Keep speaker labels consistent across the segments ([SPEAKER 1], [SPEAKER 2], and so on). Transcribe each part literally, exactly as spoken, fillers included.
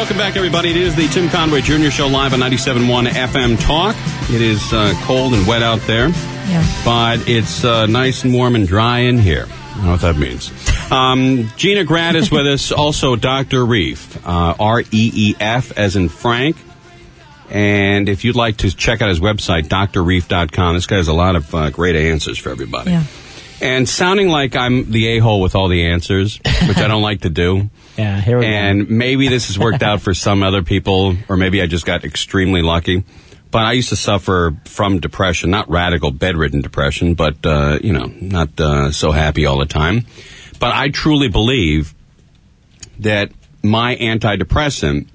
[SPEAKER 1] Welcome back, everybody. It is the Tim Conway Junior Show live on ninety-seven point one F M Talk. It is uh, cold and wet out there,
[SPEAKER 2] yeah.
[SPEAKER 1] but it's uh, nice and warm and dry in here. I don't know what that means. Um, Gina Grad is with us, also Doctor Reef, uh, R E E F as in Frank. And if you'd like to check out his website, D R reef dot com, this guy has a lot of uh, great answers for everybody.
[SPEAKER 2] Yeah.
[SPEAKER 1] And sounding like I'm the a-hole with all the answers, which I don't like to do.
[SPEAKER 3] Yeah, here we
[SPEAKER 1] and
[SPEAKER 3] go.
[SPEAKER 1] maybe this has worked out for some other people, or maybe I just got extremely lucky. But I used to suffer from depression, not radical bedridden depression, but, uh, you know, not uh, so happy all the time. But I truly believe that my antidepressant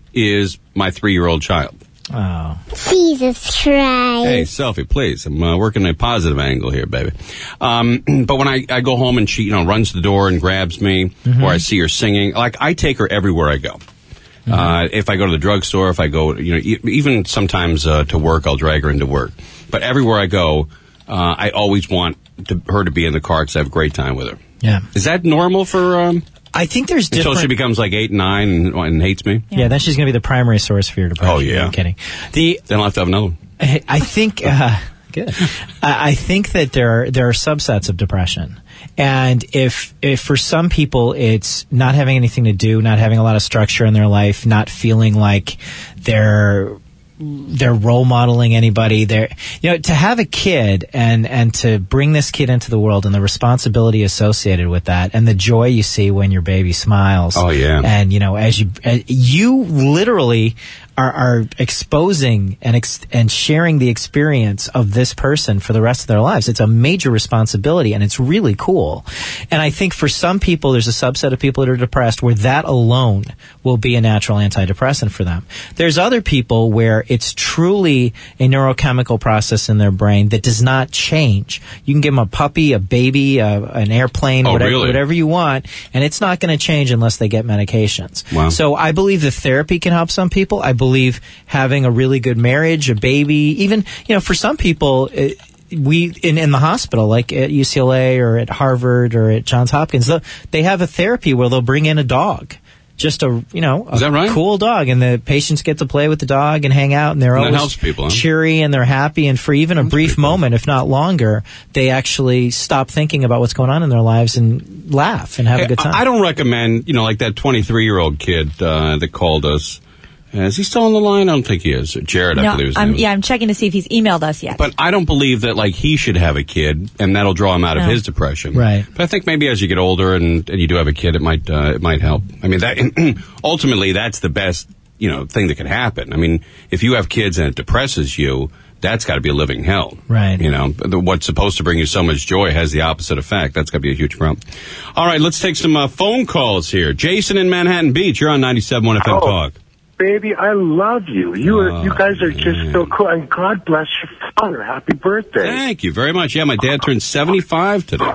[SPEAKER 1] is my three-year-old child.
[SPEAKER 3] Oh.
[SPEAKER 4] Jesus Christ.
[SPEAKER 1] Hey, selfie, please. I'm uh, working a positive angle here, baby. Um, but when I, I go home and she, you know, runs the door and grabs me, mm-hmm. or I see her singing, like, I take her everywhere I go. Mm-hmm. Uh, if I go to the drugstore, if I go, you know, e- even sometimes uh, to work, I'll drag her into work. But everywhere I go, uh, I always want to, her to be in the car because I have a great time with her.
[SPEAKER 3] Yeah.
[SPEAKER 1] Is that normal for... Um,
[SPEAKER 3] I think there's different...
[SPEAKER 1] Until she becomes like eight, nine, and, and hates me?
[SPEAKER 3] Yeah. yeah, then she's going to be the primary source for your depression.
[SPEAKER 1] Oh, yeah.
[SPEAKER 3] I'm kidding. The,
[SPEAKER 1] then I'll have to have another one.
[SPEAKER 3] I, I think... Uh, good. I, I think that there are, there are subsets of depression. And if, if for some people it's not having anything to do, not having a lot of structure in their life, not feeling like they're... they're role modeling anybody. They're, you know, to have a kid and, and to bring this kid into the world and the responsibility associated with that and the joy you see when your baby smiles.
[SPEAKER 1] Oh, yeah.
[SPEAKER 3] And, you know, as you, as you literally are, are exposing and, ex- and sharing the experience of this person for the rest of their lives. It's a major responsibility and it's really cool. And I think for some people, there's a subset of people that are depressed where that alone will be a natural antidepressant for them. There's other people where it's truly a neurochemical process in their brain that does not change. You can give them a puppy, a baby, a, an airplane,
[SPEAKER 1] oh,
[SPEAKER 3] whatever,
[SPEAKER 1] really?
[SPEAKER 3] whatever you want, and it's not going to change unless they get medications.
[SPEAKER 1] Wow.
[SPEAKER 3] So I believe that therapy can help some people. I believe having a really good marriage, a baby, even, you know, for some people, it, we in, in the hospital, like at U C L A or at Harvard or at Johns Hopkins, they have a therapy where they'll bring in a dog. Just a, you know, a
[SPEAKER 1] Is that right?
[SPEAKER 3] cool dog, and the patients get to play with the dog and hang out, and they're
[SPEAKER 1] and
[SPEAKER 3] always
[SPEAKER 1] that helps people, huh?
[SPEAKER 3] cheery and they're happy, and for even a
[SPEAKER 1] That's
[SPEAKER 3] brief
[SPEAKER 1] cool.
[SPEAKER 3] moment, if not longer, they actually stop thinking about what's going on in their lives and laugh and have
[SPEAKER 1] Hey,
[SPEAKER 3] a good time.
[SPEAKER 1] I don't recommend, you know, like that twenty-three-year-old kid uh, that called us. Uh, is he still on the line? I don't think he is. Jared, I
[SPEAKER 2] no,
[SPEAKER 1] believe his
[SPEAKER 2] I'm,
[SPEAKER 1] name is.
[SPEAKER 2] yeah, I'm checking to see if he's emailed us yet.
[SPEAKER 1] But I don't believe that, like, he should have a kid, and that'll draw him out of
[SPEAKER 2] No.
[SPEAKER 1] his depression.
[SPEAKER 3] Right.
[SPEAKER 1] But I think maybe as you get older and, and you do have a kid, it might uh, it might help. I mean, that ultimately, that's the best, you know, thing that can happen. I mean, if you have kids and it depresses you, that's got to be a living hell.
[SPEAKER 3] Right.
[SPEAKER 1] You know, the, what's supposed to bring you so much joy has the opposite effect. That's got to be a huge problem. All right, let's take some uh, phone calls here. Jason in Manhattan Beach, you're on ninety-seven point one F M
[SPEAKER 5] Oh.
[SPEAKER 1] Talk.
[SPEAKER 5] Baby, I love you. You are,
[SPEAKER 1] Oh,
[SPEAKER 5] you guys are just
[SPEAKER 1] man.
[SPEAKER 5] so cool. And God bless your father. Happy birthday.
[SPEAKER 1] Thank you very much. Yeah, my dad turned seventy-five today.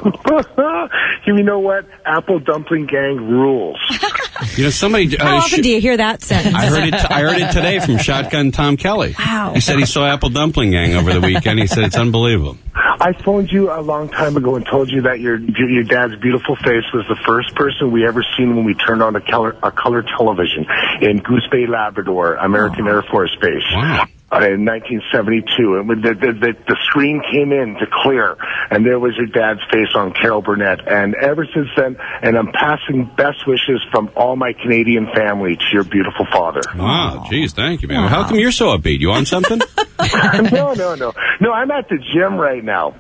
[SPEAKER 5] You know what? Apple Dumpling Gang rules.
[SPEAKER 1] You know, somebody...
[SPEAKER 2] How
[SPEAKER 1] uh,
[SPEAKER 2] often
[SPEAKER 1] sh-
[SPEAKER 2] do you hear that sentence?
[SPEAKER 1] I heard it. T- I heard it today from Shotgun Tom Kelly.
[SPEAKER 2] Wow.
[SPEAKER 1] He said he saw Apple Dumpling Gang over the weekend. He said it's unbelievable.
[SPEAKER 5] I phoned you a long time ago and told you that your your dad's beautiful face was the first person we ever seen when we turned on a color a color television in Goose Bay, Labrador, American Air Force Base.
[SPEAKER 1] Wow.
[SPEAKER 5] Uh, in nineteen seventy-two, and when the, the, the, the screen came in to clear, and there was your dad's face on Carol Burnett. And ever since then, and I'm passing best wishes from all my Canadian family to your beautiful father.
[SPEAKER 1] Wow. Geez, thank you, man. How come you're so upbeat? You on something?
[SPEAKER 5] no, no, no. No, I'm at the gym right now.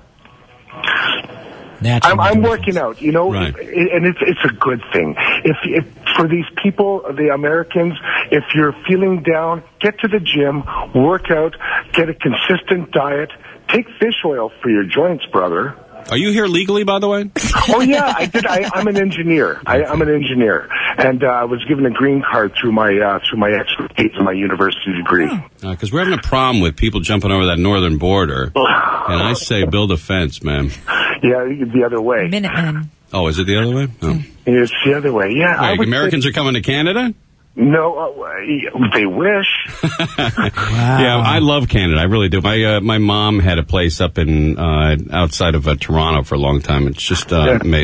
[SPEAKER 3] Natural
[SPEAKER 5] I'm, I'm
[SPEAKER 3] endorphins.
[SPEAKER 5] working out, you know,
[SPEAKER 1] Right.
[SPEAKER 5] and it's it's a good thing. If, if for these people, the Americans, if you're feeling down, get to the gym, work out, get a consistent diet, take fish oil for your joints, brother.
[SPEAKER 1] Are you here legally, by the way?
[SPEAKER 5] Oh yeah, I did. I, I'm an engineer. I, I'm an engineer, and uh, I was given a green card through my uh, through my expertise and my university degree.
[SPEAKER 1] Because uh, we're having a problem with people jumping over that northern border, and I say build a fence, man.
[SPEAKER 5] Yeah, the other way.
[SPEAKER 2] Minutemen.
[SPEAKER 1] Oh, is it the other way? Oh.
[SPEAKER 5] It's the other way. Yeah. I
[SPEAKER 1] Wait,
[SPEAKER 5] would
[SPEAKER 1] Americans
[SPEAKER 5] say,
[SPEAKER 1] are coming to Canada?
[SPEAKER 5] no, uh, they wish.
[SPEAKER 1] Yeah, I love Canada. I really do. My uh, my mom had a place up in uh, outside of uh, Toronto for a long time. It's just uh,
[SPEAKER 5] Yeah.
[SPEAKER 1] amazing.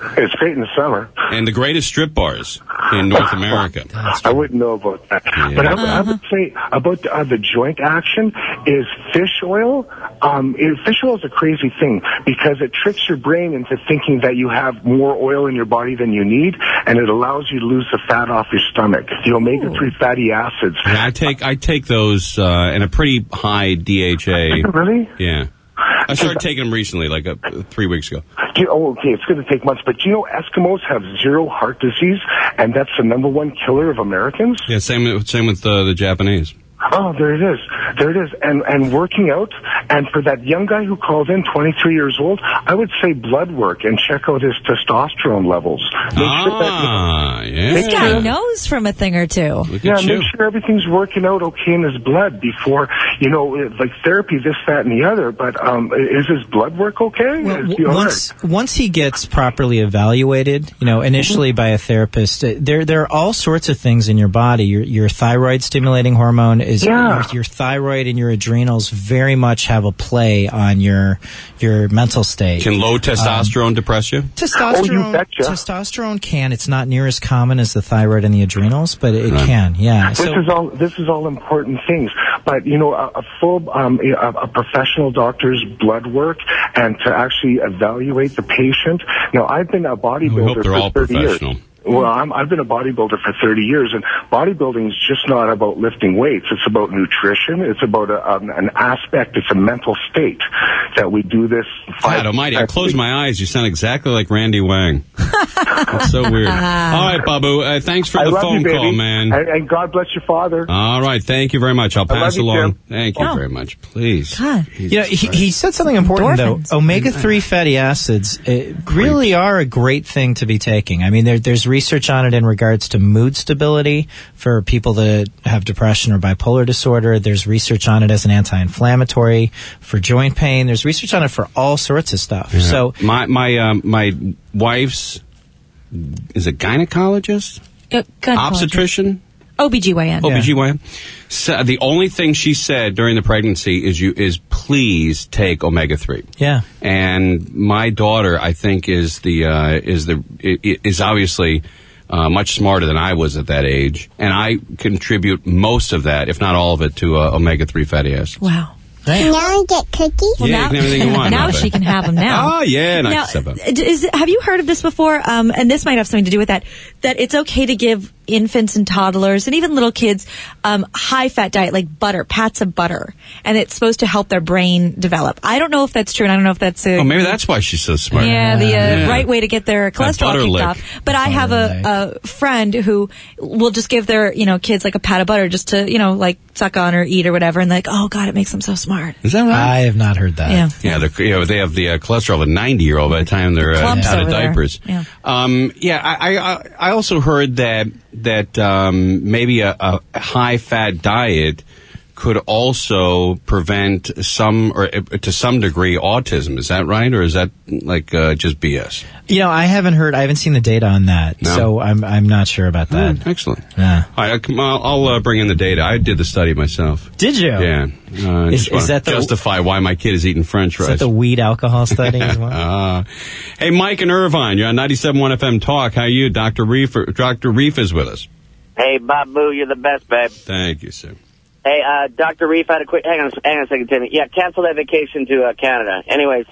[SPEAKER 5] It's great in the summer.
[SPEAKER 1] And the greatest strip bars in North America.
[SPEAKER 5] I wouldn't know about that.
[SPEAKER 1] Yeah.
[SPEAKER 5] But I,
[SPEAKER 2] Uh-huh.
[SPEAKER 5] I would say about uh, the joint action is fish oil. Um, it, fish oil is a crazy thing because it tricks your brain into thinking that you have more oil in your body than you need, and it allows you to lose the fat off your stomach. The omega three fatty acids.
[SPEAKER 1] Yeah, I take I take those uh, in a pretty high D H A.
[SPEAKER 5] Really?
[SPEAKER 1] Yeah. I started taking them recently, like uh, three weeks ago.
[SPEAKER 5] You, oh, okay, it's going to take months, but you know Eskimos have zero heart disease, and that's the number one killer of Americans?
[SPEAKER 1] Yeah, same with- same with uh, the Japanese.
[SPEAKER 5] Oh, there it is. There it is. And and working out, and for that young guy who called in, twenty-three years old, I would say blood work and check out his testosterone levels. Make sure that,
[SPEAKER 1] Ah, yeah.
[SPEAKER 2] This guy knows from a thing or two.
[SPEAKER 1] Look
[SPEAKER 5] yeah,
[SPEAKER 1] at you.
[SPEAKER 5] make sure everything's working out okay in his blood before, you know, like therapy, this, that, and the other. But um, is his blood work okay?
[SPEAKER 3] Well,
[SPEAKER 5] Is he all
[SPEAKER 3] once
[SPEAKER 5] right?
[SPEAKER 3] once he gets properly evaluated, you know, initially by a therapist, uh, there there are all sorts of things in your body. Your your thyroid stimulating hormone is
[SPEAKER 5] Yeah.
[SPEAKER 3] your, your thyroid and your adrenals very much have a play on your your mental state.
[SPEAKER 1] Can low testosterone depress you?
[SPEAKER 3] Testosterone,
[SPEAKER 5] Oh, you betcha.
[SPEAKER 3] testosterone can. It's not near as common as the thyroid and the adrenals, but it
[SPEAKER 1] Right.
[SPEAKER 3] can. Yeah.
[SPEAKER 5] This
[SPEAKER 3] So
[SPEAKER 5] is all. This is all important things. But you know, a, a full, um, a, a professional doctor's blood work and to actually evaluate the patient. Now, I've been a bodybuilder
[SPEAKER 1] We hope they're
[SPEAKER 5] for
[SPEAKER 1] all
[SPEAKER 5] thirty years.
[SPEAKER 1] professional.
[SPEAKER 5] Well, I'm, I've been a bodybuilder for thirty years, and bodybuilding is just not about lifting weights. It's about nutrition. It's about a, um, an aspect. It's a mental state that we do this.
[SPEAKER 1] God almighty, I close my eyes. You sound exactly like Randy Wang. That's so weird. All right, Babu, uh, thanks for
[SPEAKER 5] I
[SPEAKER 1] the
[SPEAKER 5] love
[SPEAKER 1] phone
[SPEAKER 5] you, baby.
[SPEAKER 1] call, man.
[SPEAKER 5] And, and God bless your father.
[SPEAKER 1] All right, thank you very much. I'll
[SPEAKER 5] I love
[SPEAKER 1] pass
[SPEAKER 5] you,
[SPEAKER 1] along.
[SPEAKER 5] Jim.
[SPEAKER 1] Thank you
[SPEAKER 2] Oh.
[SPEAKER 1] very much. Please.
[SPEAKER 2] God.
[SPEAKER 1] Jesus
[SPEAKER 3] You know, he,
[SPEAKER 1] Christ.
[SPEAKER 3] he said something important,
[SPEAKER 2] Endorphins.
[SPEAKER 3] though. Omega three fatty acids uh, really are a great thing to be taking. I mean, there, there's research on it in regards to mood stability for people that have depression or bipolar disorder. There's research on it as an anti-inflammatory for joint pain. There's research on it for all sorts of stuff.
[SPEAKER 1] Yeah.
[SPEAKER 3] So,
[SPEAKER 1] my my um, my wife's is a gynecologist,
[SPEAKER 2] Uh, gynecologist.
[SPEAKER 1] obstetrician,
[SPEAKER 2] O B G Y N.
[SPEAKER 1] O B G Y N. So the only thing she said during the pregnancy is you is please take omega three.
[SPEAKER 3] yeah.
[SPEAKER 1] And my daughter, I think, is the uh, is the i- i- is obviously uh, much smarter than I was at that age, and I contribute most of that, if not all of it, to uh, omega three fatty acids.
[SPEAKER 2] Wow.
[SPEAKER 4] Can I get cookies?
[SPEAKER 1] Yeah, you can have anything you want.
[SPEAKER 2] now
[SPEAKER 1] Bubba.
[SPEAKER 2] she can have them now.
[SPEAKER 1] Oh yeah, nice
[SPEAKER 2] Now,
[SPEAKER 1] stuff.
[SPEAKER 2] is, have you heard of this before? Um, and this might have something to do with that. That it's okay to give infants and toddlers and even little kids um, high-fat diet, like butter, pats of butter, and it's supposed to help their brain develop. I don't know if that's true, and I don't know if that's a
[SPEAKER 1] Oh, maybe that's why she's so smart.
[SPEAKER 2] yeah, the uh,
[SPEAKER 1] Yeah.
[SPEAKER 2] right way to get their cholesterol
[SPEAKER 1] butter
[SPEAKER 2] kicked
[SPEAKER 1] lick.
[SPEAKER 2] off. But I have a, a friend who will just give their you know kids like a pat of butter just to you know like suck on or eat or whatever, and like oh god, it makes them so smart.
[SPEAKER 1] Is that right?
[SPEAKER 3] I have not heard that.
[SPEAKER 2] Yeah.
[SPEAKER 1] Yeah, they're, you know, they have the uh, cholesterol of a ninety-year-old by the time they're uh,
[SPEAKER 2] Clumps
[SPEAKER 1] out of
[SPEAKER 2] over there.
[SPEAKER 1] diapers.
[SPEAKER 2] Yeah.
[SPEAKER 1] Um, yeah, I, I, I also heard that that um, maybe a, a high-fat diet could also prevent some, or uh, to some degree, autism. Is that right, or is that like uh, just B S?
[SPEAKER 3] You know, I haven't heard, I haven't seen the data on that,
[SPEAKER 1] No.
[SPEAKER 3] so I'm I'm not sure about that.
[SPEAKER 1] Mm, excellent.
[SPEAKER 3] Yeah.
[SPEAKER 1] All right, I'll, I'll uh, bring in the data. I did the study myself.
[SPEAKER 3] Did you?
[SPEAKER 1] Yeah. Uh,
[SPEAKER 3] Is-
[SPEAKER 1] just wanna
[SPEAKER 3] is that the-
[SPEAKER 1] justify why my kid is eating French
[SPEAKER 3] Is
[SPEAKER 1] fries?
[SPEAKER 3] that the weed alcohol study as well?
[SPEAKER 1] Uh, hey, Mike and Irvine, you're on ninety-seven point one F M Talk. How are you? Doctor Reef, Doctor Reef is with us.
[SPEAKER 6] Hey, Babu, you're the best, babe.
[SPEAKER 1] Thank you, sir.
[SPEAKER 6] Hey, uh, Doctor Reef, I had a quick... Hang on, hang on a second, Timmy. Yeah, cancel that vacation to uh, Canada. Anyways,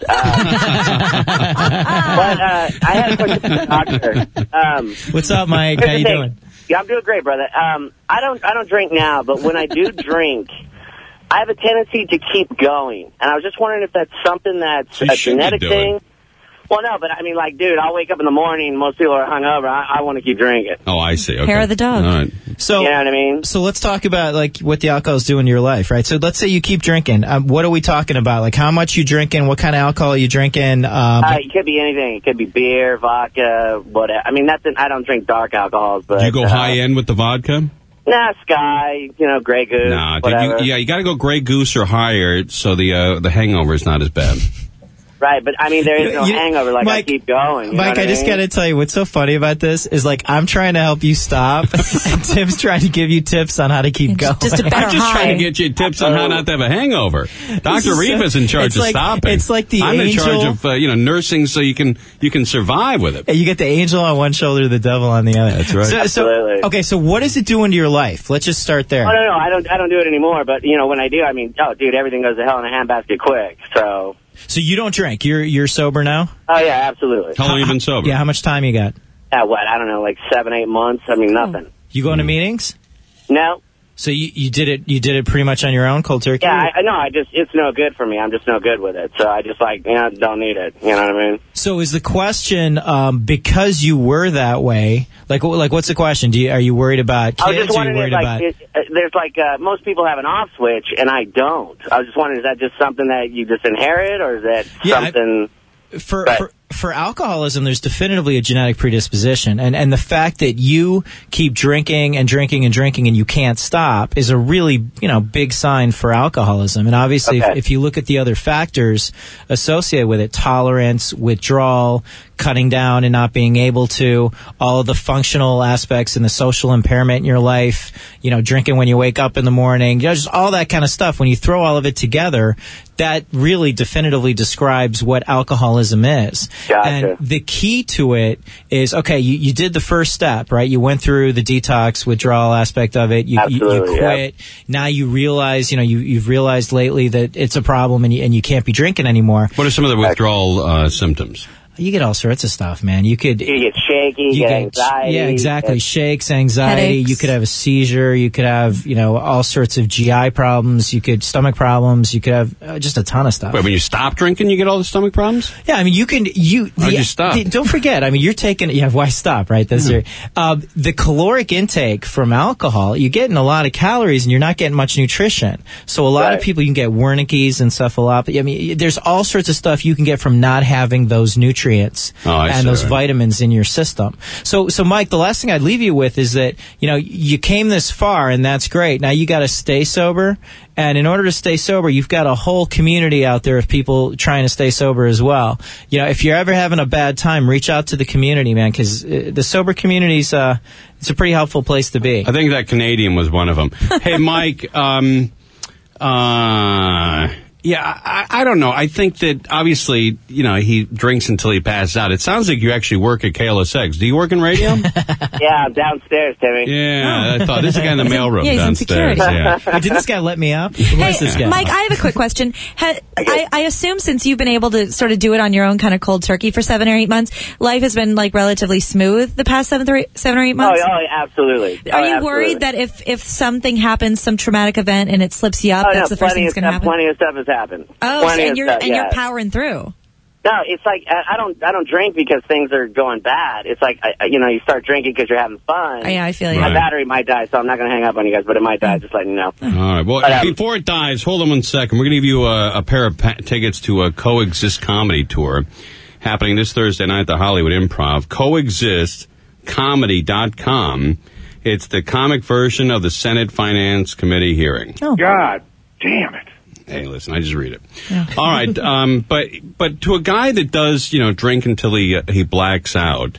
[SPEAKER 6] uh, but uh, I had a question for the doctor. Um,
[SPEAKER 3] What's up, Mike?
[SPEAKER 6] here's
[SPEAKER 3] How
[SPEAKER 6] the
[SPEAKER 3] you
[SPEAKER 6] thing.
[SPEAKER 3] doing?
[SPEAKER 6] Yeah, I'm doing great, brother. Um, I don't, I don't drink now, but when I do drink, I have a tendency to keep going. And I was just wondering if that's something that's
[SPEAKER 1] You
[SPEAKER 6] a
[SPEAKER 1] should be
[SPEAKER 6] genetic
[SPEAKER 1] doing.
[SPEAKER 6] thing. Well, no, but I mean, like, dude, I'll wake up in the morning, most people are hungover. I, I want to keep drinking.
[SPEAKER 1] Oh, I see. Okay.
[SPEAKER 2] Hair of the dog.
[SPEAKER 1] All right.
[SPEAKER 3] So,
[SPEAKER 6] You know what I mean?
[SPEAKER 3] so let's talk about like what the alcohol is doing to your life, right? So let's say you keep drinking. Um, what are we talking about? Like how much you drinking? What kind of alcohol you drinking? Um,
[SPEAKER 6] Uh, it could be anything. It could be beer, vodka, whatever. I mean, nothing. I don't drink dark alcohols, but
[SPEAKER 1] Do you go
[SPEAKER 6] uh,
[SPEAKER 1] high end with the vodka?
[SPEAKER 6] Nah, Sky, you know, Grey Goose,
[SPEAKER 1] Nah, dude,
[SPEAKER 6] whatever.
[SPEAKER 1] you, yeah, you got to go Grey Goose or higher, so the uh, the hangover is not as bad.
[SPEAKER 6] Right, but I mean, there is no
[SPEAKER 3] You-
[SPEAKER 6] hangover. Like,
[SPEAKER 3] Mike-
[SPEAKER 6] I keep going. You know
[SPEAKER 3] Mike,
[SPEAKER 6] what
[SPEAKER 3] I just
[SPEAKER 6] mean?
[SPEAKER 3] got to tell you, what's so funny about this is like I'm trying to help you stop, and Tim's trying to give you tips on how to keep going.
[SPEAKER 2] Just a better
[SPEAKER 1] I'm just
[SPEAKER 2] high.
[SPEAKER 1] trying to get you tips on how not to have a hangover. Doctor Reef is in charge
[SPEAKER 3] It's
[SPEAKER 1] of
[SPEAKER 3] like-
[SPEAKER 1] stopping.
[SPEAKER 3] it's like the
[SPEAKER 1] I'm in
[SPEAKER 3] angel-
[SPEAKER 1] charge of uh, you know nursing, so you can you can survive with it.
[SPEAKER 3] And you get the angel on one shoulder, the devil on the other.
[SPEAKER 1] That's right.
[SPEAKER 3] So, so
[SPEAKER 6] Absolutely.
[SPEAKER 3] okay, so what does it do into your life? Let's just start there.
[SPEAKER 6] Oh, no, no, I don't, I don't do it anymore. But you know, when I do, I mean, oh, dude, everything goes to hell in a handbasket quick. So.
[SPEAKER 3] So you don't drink. You're you're sober now?
[SPEAKER 6] Oh yeah, absolutely.
[SPEAKER 1] How long you been sober?
[SPEAKER 3] Yeah. How much time you got?
[SPEAKER 6] Yeah, what? I don't know, like seven, eight months. I mean, nothing.
[SPEAKER 3] You going to meetings?
[SPEAKER 6] No.
[SPEAKER 3] So you, you did it. You did it pretty much on your own, cold turkey.
[SPEAKER 6] Yeah, I, I know. I just, it's no good for me. I'm just no good with it. So I just like, you know, don't need it. You know what I mean?
[SPEAKER 3] So is the question um, because you were that way? Like, like what's the question? Do you, are you worried about kids?
[SPEAKER 6] I was just
[SPEAKER 3] Are you
[SPEAKER 6] wondering,
[SPEAKER 3] worried
[SPEAKER 6] if,
[SPEAKER 3] about?
[SPEAKER 6] like, it, uh, there's like uh, most people have an off switch, and I don't. I was just wondering, is that just something that you just inherit, or is that
[SPEAKER 3] Yeah, I-
[SPEAKER 6] something?
[SPEAKER 3] For,
[SPEAKER 6] Right.
[SPEAKER 3] for for alcoholism, there's definitively a genetic predisposition, and and the fact that you keep drinking and drinking and drinking and you can't stop is a really you know big sign for alcoholism. And obviously,
[SPEAKER 6] Okay.
[SPEAKER 3] if, if you look at the other factors associated with it, tolerance, withdrawal, cutting down and not being able to, all of the functional aspects and the social impairment in your life, you know, drinking when you wake up in the morning, you know, just all that kind of stuff. When you throw all of it together, that really definitively describes what alcoholism is.
[SPEAKER 6] Gotcha.
[SPEAKER 3] And the key to it is, okay, you, you did the first step, right? You went through the detox withdrawal aspect of it. You, you, you
[SPEAKER 6] Absolutely,
[SPEAKER 3] quit. Now you realize, you know, you, you've realized lately that it's a problem and you, and you can't be drinking anymore.
[SPEAKER 1] What are some of the withdrawal uh, symptoms?
[SPEAKER 3] You get all sorts of stuff, man. You could...
[SPEAKER 6] You get shaky, you,
[SPEAKER 3] You
[SPEAKER 6] get
[SPEAKER 3] get-
[SPEAKER 6] anxiety.
[SPEAKER 3] Yeah, exactly.
[SPEAKER 6] and-
[SPEAKER 3] Shakes, anxiety.
[SPEAKER 2] Headaches.
[SPEAKER 3] You could have a seizure. You could have, you know, all sorts of G I problems. You could stomach problems. You could have uh, just a ton of stuff.
[SPEAKER 1] Wait, when you stop drinking, you get all the stomach problems?
[SPEAKER 3] Yeah, I mean, you can you.
[SPEAKER 1] Why'd
[SPEAKER 3] the-
[SPEAKER 1] you stop?
[SPEAKER 3] the- don't forget. I mean, you're taking. Yeah, why stop? Right. That's
[SPEAKER 1] Yeah.
[SPEAKER 3] your, um, the caloric intake from alcohol. You're getting a lot of calories, and you're not getting much nutrition. So a lot
[SPEAKER 6] Right.
[SPEAKER 3] of people, you can get Wernicke's, encephalopathy. I mean, there's all sorts of stuff you can get from not having those nutrients
[SPEAKER 1] Oh, I
[SPEAKER 3] and
[SPEAKER 1] see,
[SPEAKER 3] those
[SPEAKER 1] right.
[SPEAKER 3] vitamins in your system. So, so Mike, the last thing I'd leave you with is that you know you came this far, and that's great. Now you got to stay sober. And in order to stay sober, you've got a whole community out there of people trying to stay sober as well. You know, if you're ever having a bad time, reach out to the community, man, because uh, the sober community's uh, it's a pretty helpful place to be.
[SPEAKER 1] I think that Canadian was one of them. Hey, Mike, um, uh, yeah, I, I don't know. I think that obviously, you know, he drinks until he passes out. It sounds like you actually work at K L S X. Do you work in radio?
[SPEAKER 6] Yeah, I'm downstairs, Timmy.
[SPEAKER 1] Yeah, I thought this is the guy in the mailroom
[SPEAKER 2] Yeah, he's in
[SPEAKER 1] downstairs.
[SPEAKER 2] security.
[SPEAKER 1] Yeah.
[SPEAKER 3] Hey, did this guy let me up? Who
[SPEAKER 2] Hey,
[SPEAKER 3] is this guy?
[SPEAKER 2] Mike, I have a quick question. Ha- I, I assume since you've been able to sort of do it on your own, kind of cold turkey for seven or eight months, life has been like relatively smooth the past seven, or eight, seven or eight
[SPEAKER 6] Oh,
[SPEAKER 2] months.
[SPEAKER 6] oh, absolutely.
[SPEAKER 2] Are
[SPEAKER 6] oh,
[SPEAKER 2] you
[SPEAKER 6] absolutely.
[SPEAKER 2] worried that if if something happens, some traumatic event, and it slips you up,
[SPEAKER 6] Oh,
[SPEAKER 2] that's
[SPEAKER 6] no,
[SPEAKER 2] the first
[SPEAKER 6] plenty
[SPEAKER 2] thing
[SPEAKER 6] of
[SPEAKER 2] that's going to
[SPEAKER 6] stuff,
[SPEAKER 2] happen?
[SPEAKER 6] Plenty of stuff has happened.
[SPEAKER 2] Oh, so,
[SPEAKER 6] Plenty
[SPEAKER 2] and
[SPEAKER 6] of
[SPEAKER 2] you're
[SPEAKER 6] stuff,
[SPEAKER 2] and
[SPEAKER 6] yeah.
[SPEAKER 2] you're powering through.
[SPEAKER 6] No, it's like I, I don't I don't drink because things are going bad. It's like I, you know you start drinking because you're having fun.
[SPEAKER 2] Oh, yeah, I feel you.
[SPEAKER 6] My
[SPEAKER 1] Right.
[SPEAKER 6] battery might die, so I'm not going to hang up on you guys, but it might die. Just letting you know.
[SPEAKER 1] All right. Well,
[SPEAKER 6] But, um,
[SPEAKER 1] before it dies, hold on one second. We're going to give you a, a pair of pa- tickets to a Coexist comedy tour happening this Thursday night at the Hollywood Improv. coexist comedy dot com. It's the comic version of the Senate Finance Committee hearing.
[SPEAKER 2] Oh.
[SPEAKER 5] God damn it.
[SPEAKER 1] Hey, listen, I just read it. All right, um, but but to a guy that does, you know, drink until he uh, he blacks out,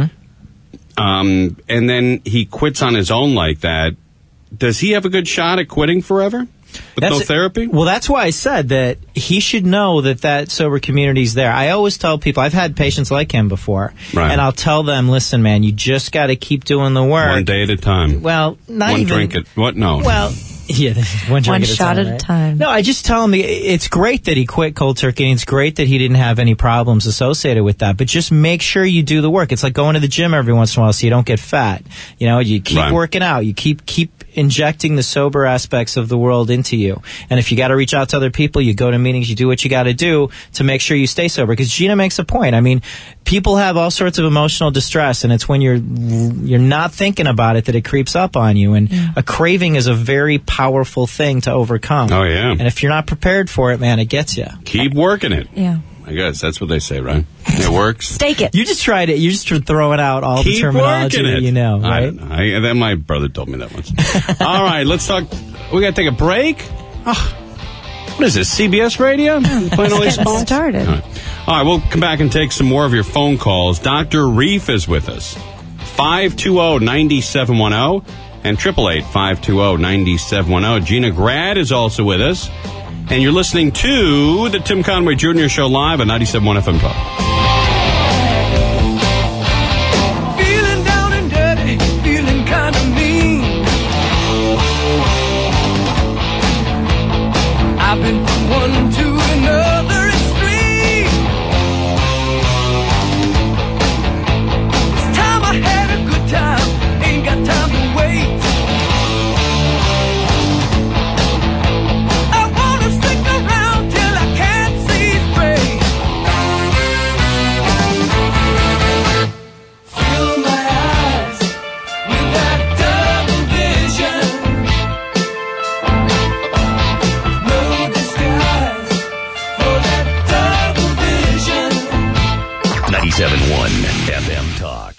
[SPEAKER 1] um, and then he quits on his own like that, does he have a good shot at quitting forever with no therapy?
[SPEAKER 3] Well, that's why I said that he should know that that sober community's there. I always tell people, I've had patients like him before,
[SPEAKER 1] Right.
[SPEAKER 3] and I'll tell them, listen, man, you just got to keep doing the work.
[SPEAKER 1] One day at a time.
[SPEAKER 3] Well, not
[SPEAKER 1] One
[SPEAKER 3] even,
[SPEAKER 1] drink at what? No.
[SPEAKER 3] Well, yeah, one drink
[SPEAKER 2] One
[SPEAKER 3] at a
[SPEAKER 2] shot
[SPEAKER 3] time,
[SPEAKER 2] at a
[SPEAKER 3] right?
[SPEAKER 2] time.
[SPEAKER 3] No, I just tell him it's great that he quit cold turkey, and it's great that he didn't have any problems associated with that. But just make sure you do the work. It's like going to the gym every once in a while so you don't get fat. You know, you keep
[SPEAKER 1] Right.
[SPEAKER 3] working out. You keep keep injecting the sober aspects of the world into you. And if you got to reach out to other people, you go to meetings, you do what you got to do to make sure you stay sober. Because Gina makes a point. I mean, people have all sorts of emotional distress, and it's when you're you're not thinking about it that it creeps up on you. And a craving is a very powerful thing to overcome.
[SPEAKER 1] Oh, yeah.
[SPEAKER 3] And if you're not prepared for it, man, it gets you.
[SPEAKER 1] Keep working it.
[SPEAKER 2] Yeah.
[SPEAKER 1] I guess that's what they say, right? It works.
[SPEAKER 2] Stake it.
[SPEAKER 3] You just tried it. You're just throwing out all the
[SPEAKER 1] Keep
[SPEAKER 3] terminology
[SPEAKER 1] working
[SPEAKER 3] that
[SPEAKER 1] it.
[SPEAKER 3] you know,
[SPEAKER 1] I
[SPEAKER 3] right?
[SPEAKER 1] don't know. I, that my brother told me that once. All right, let's talk. We got to take a break. Oh, what is this? C B S Radio? Playing all these
[SPEAKER 2] Getting
[SPEAKER 1] songs?
[SPEAKER 2] started.
[SPEAKER 1] All right. All right, we'll come back and take some more of your phone calls. Doctor Reef is with us. five two zero, nine seven one zero and eight eight eight, five two zero, nine seven one zero. Gina Grad is also with us. And you're listening to the Tim Conway Junior Show live at ninety-seven point one F M Talk.
[SPEAKER 7] Feeling down and dirty, feeling kind of mean. I've been from one to another extreme. This time I had a good time, ain't got time to wait. I wanna stick around till I can't see straight. Fill my eyes with that double vision. No disguise for that double vision.
[SPEAKER 8] ninety-seven point one F M Talk.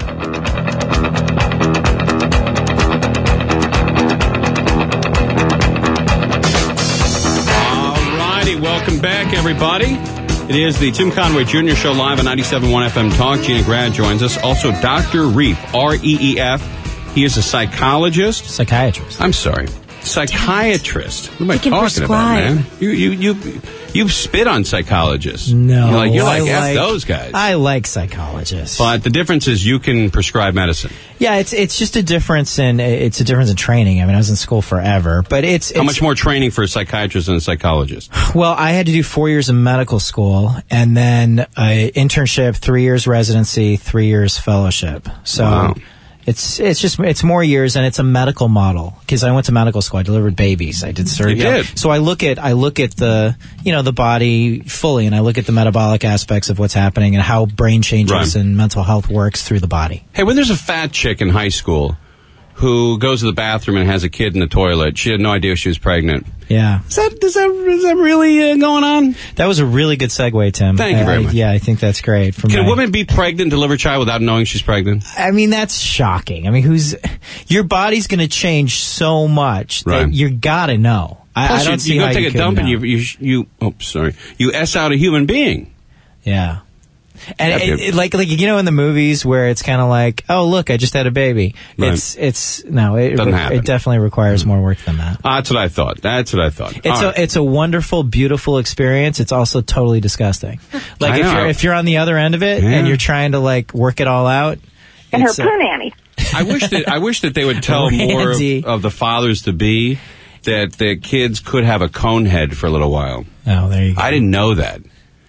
[SPEAKER 1] All righty, welcome back, everybody. It is the Tim Conway Junior Show live at ninety-seven point one F M Talk. Gina Grad joins us. Also, Doctor Reef, R E E F. He is a psychologist.
[SPEAKER 3] Psychiatrist.
[SPEAKER 1] I'm sorry. Psychiatrist. What am I
[SPEAKER 2] He can
[SPEAKER 1] talking
[SPEAKER 2] prescribe.
[SPEAKER 1] about, man? You, you, you, you spit on psychologists.
[SPEAKER 3] No.
[SPEAKER 1] You're like, you're like,
[SPEAKER 3] I
[SPEAKER 1] F those guys.
[SPEAKER 3] I like psychologists.
[SPEAKER 1] But the difference is you can prescribe medicine.
[SPEAKER 3] Yeah, it's it's just a difference in it's a difference in training. I mean, I was in school forever, but it's, it's
[SPEAKER 1] How much more training for a psychiatrist than a psychologist?
[SPEAKER 3] Well, I had to do four years of medical school and then a internship, three years residency, three years fellowship. So
[SPEAKER 1] Wow.
[SPEAKER 3] it's it's just it's more years, and it's a medical model because I went to medical school. I delivered babies. I did surgery.
[SPEAKER 1] You did.
[SPEAKER 3] So I look at I look at the you know the body fully, and I look at the metabolic aspects of what's happening and how brain changes
[SPEAKER 1] Right.
[SPEAKER 3] and mental health works through the body.
[SPEAKER 1] Hey, when there's a fat chick in high school who goes to the bathroom and has a kid in the toilet, she had no idea she was pregnant.
[SPEAKER 3] Yeah.
[SPEAKER 1] Is that, is that, is that really uh, going on?
[SPEAKER 3] That was a really good segue, Tim.
[SPEAKER 1] Thank you
[SPEAKER 3] I-
[SPEAKER 1] very
[SPEAKER 3] I-
[SPEAKER 1] much.
[SPEAKER 3] Yeah, I think that's great. From
[SPEAKER 1] Can a
[SPEAKER 3] my-
[SPEAKER 1] woman be pregnant and deliver a child without knowing she's pregnant?
[SPEAKER 3] I mean, that's shocking. I mean, who's your body's going to change so much that
[SPEAKER 1] Right.
[SPEAKER 3] you got to know. I,
[SPEAKER 1] Plus,
[SPEAKER 3] I don't
[SPEAKER 1] you,
[SPEAKER 3] see
[SPEAKER 1] you
[SPEAKER 3] how
[SPEAKER 1] go take
[SPEAKER 3] you
[SPEAKER 1] a
[SPEAKER 3] couldn't
[SPEAKER 1] dump and
[SPEAKER 3] know.
[SPEAKER 1] you, you, you, oh, sorry, you S out a human being.
[SPEAKER 3] Yeah. And
[SPEAKER 1] That'd
[SPEAKER 3] it,
[SPEAKER 1] be-
[SPEAKER 3] it, like, like you know, in the movies where it's kind of like, oh, look, I just had a baby.
[SPEAKER 1] Right.
[SPEAKER 3] It's, it's no, it,
[SPEAKER 1] Doesn't
[SPEAKER 3] it,
[SPEAKER 1] happen.
[SPEAKER 3] it definitely requires more work than that.
[SPEAKER 1] Ah, that's what I thought. That's what I thought.
[SPEAKER 3] It's
[SPEAKER 1] All
[SPEAKER 3] a,
[SPEAKER 1] right.
[SPEAKER 3] it's a wonderful, beautiful experience. It's also totally disgusting. Like
[SPEAKER 1] I
[SPEAKER 3] if
[SPEAKER 1] know.
[SPEAKER 3] you're, if you're on the other end of it
[SPEAKER 1] Yeah.
[SPEAKER 3] and you're trying to like work it all out.
[SPEAKER 9] And her
[SPEAKER 3] it's, uh,
[SPEAKER 9] poo nanny.
[SPEAKER 1] I wish that I wish that they would tell more of,
[SPEAKER 3] Randy.
[SPEAKER 1] of the fathers to be that the kids could have a cone head for a little while.
[SPEAKER 3] Oh, there you go.
[SPEAKER 1] I didn't know that.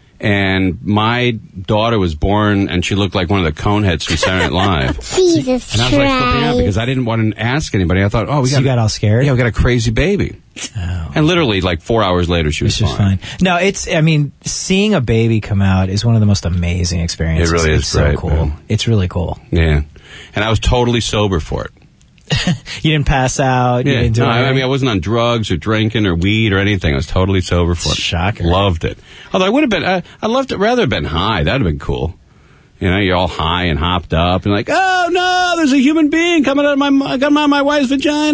[SPEAKER 1] And my daughter was born, and she looked like one of the cone heads from Saturday Night Live.
[SPEAKER 4] Jesus
[SPEAKER 1] And I was like flipping out
[SPEAKER 4] Christ.
[SPEAKER 1] because I didn't want to ask anybody. I thought, oh, we
[SPEAKER 3] So
[SPEAKER 1] got,
[SPEAKER 3] you got all scared?
[SPEAKER 1] yeah, we got a crazy baby.
[SPEAKER 3] Oh.
[SPEAKER 1] And literally, like four hours later, she was
[SPEAKER 3] It's just
[SPEAKER 1] fine.
[SPEAKER 3] fine. No, it's, I mean, seeing a baby come out is one of the most amazing experiences.
[SPEAKER 1] It really is
[SPEAKER 3] It's so
[SPEAKER 1] great,
[SPEAKER 3] cool.
[SPEAKER 1] man.
[SPEAKER 3] It's really cool.
[SPEAKER 1] Yeah, and I was totally sober for it.
[SPEAKER 3] You didn't pass out. You
[SPEAKER 1] Yeah,
[SPEAKER 3] didn't do
[SPEAKER 1] no, I
[SPEAKER 3] anything?
[SPEAKER 1] mean, I wasn't on drugs or drinking or weed or anything. I was totally sober for it.
[SPEAKER 3] Shocker.
[SPEAKER 1] Loved it. Although I would have been, I, I loved it. Rather have been high. That'd have been cool. You know, you're all high and hopped up and like, oh no, there's a human being coming out of my, coming out of my wife's vagina.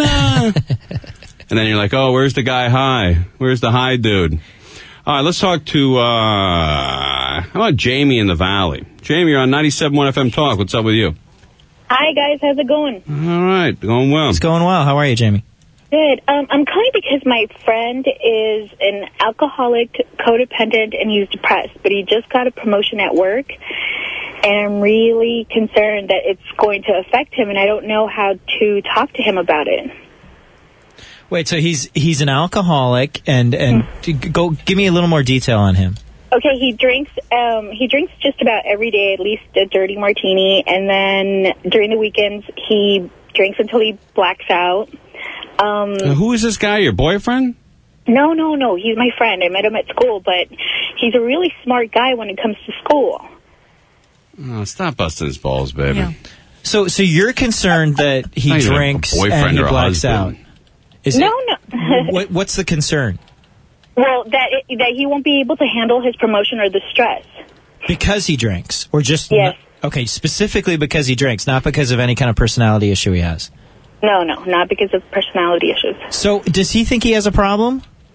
[SPEAKER 1] And then you're like, oh, where's the guy high? Where's the high dude? All right, let's talk to, uh, how about Jamie in the Valley? Jamie, you're on ninety-seven point one F M Talk. What's up with you?
[SPEAKER 9] Hi, guys. How's it going?
[SPEAKER 1] All right, going well.
[SPEAKER 3] It's going well. How are you, Jamie?
[SPEAKER 9] Good. Um, I'm calling because my friend is an alcoholic, codependent, and he's depressed, but he just got a promotion at work, and I'm really concerned that it's going to affect him, and I don't know how to talk to him about it.
[SPEAKER 3] Wait, so he's he's an alcoholic, and and
[SPEAKER 9] Hmm.
[SPEAKER 3] g- go give me a little more detail on him.
[SPEAKER 9] Okay, he drinks. Um, he drinks just about every day, at least a dirty martini, and then during the weekends he drinks until he blacks out. Um,
[SPEAKER 1] Now, who is this guy? Your boyfriend?
[SPEAKER 9] no, no, no. He's my friend. I met him at school, but he's a really smart guy when it comes to school.
[SPEAKER 1] Oh, stop busting his balls, baby.
[SPEAKER 2] Yeah.
[SPEAKER 3] So so you're concerned that he
[SPEAKER 1] Not even a
[SPEAKER 3] drinks
[SPEAKER 1] boyfriend
[SPEAKER 3] and he
[SPEAKER 1] or a
[SPEAKER 3] blacks out.
[SPEAKER 1] husband.
[SPEAKER 3] Is
[SPEAKER 9] No,
[SPEAKER 3] it,
[SPEAKER 9] no.
[SPEAKER 3] what, what's the concern?
[SPEAKER 9] Well, that it, that he won't be able to handle his promotion or the stress.
[SPEAKER 3] Because he drinks, or just
[SPEAKER 9] Yes.
[SPEAKER 3] okay, specifically because he drinks, not because of any kind of personality issue he has.
[SPEAKER 9] No, no, not because of personality issues.
[SPEAKER 3] So does he think he has a problem?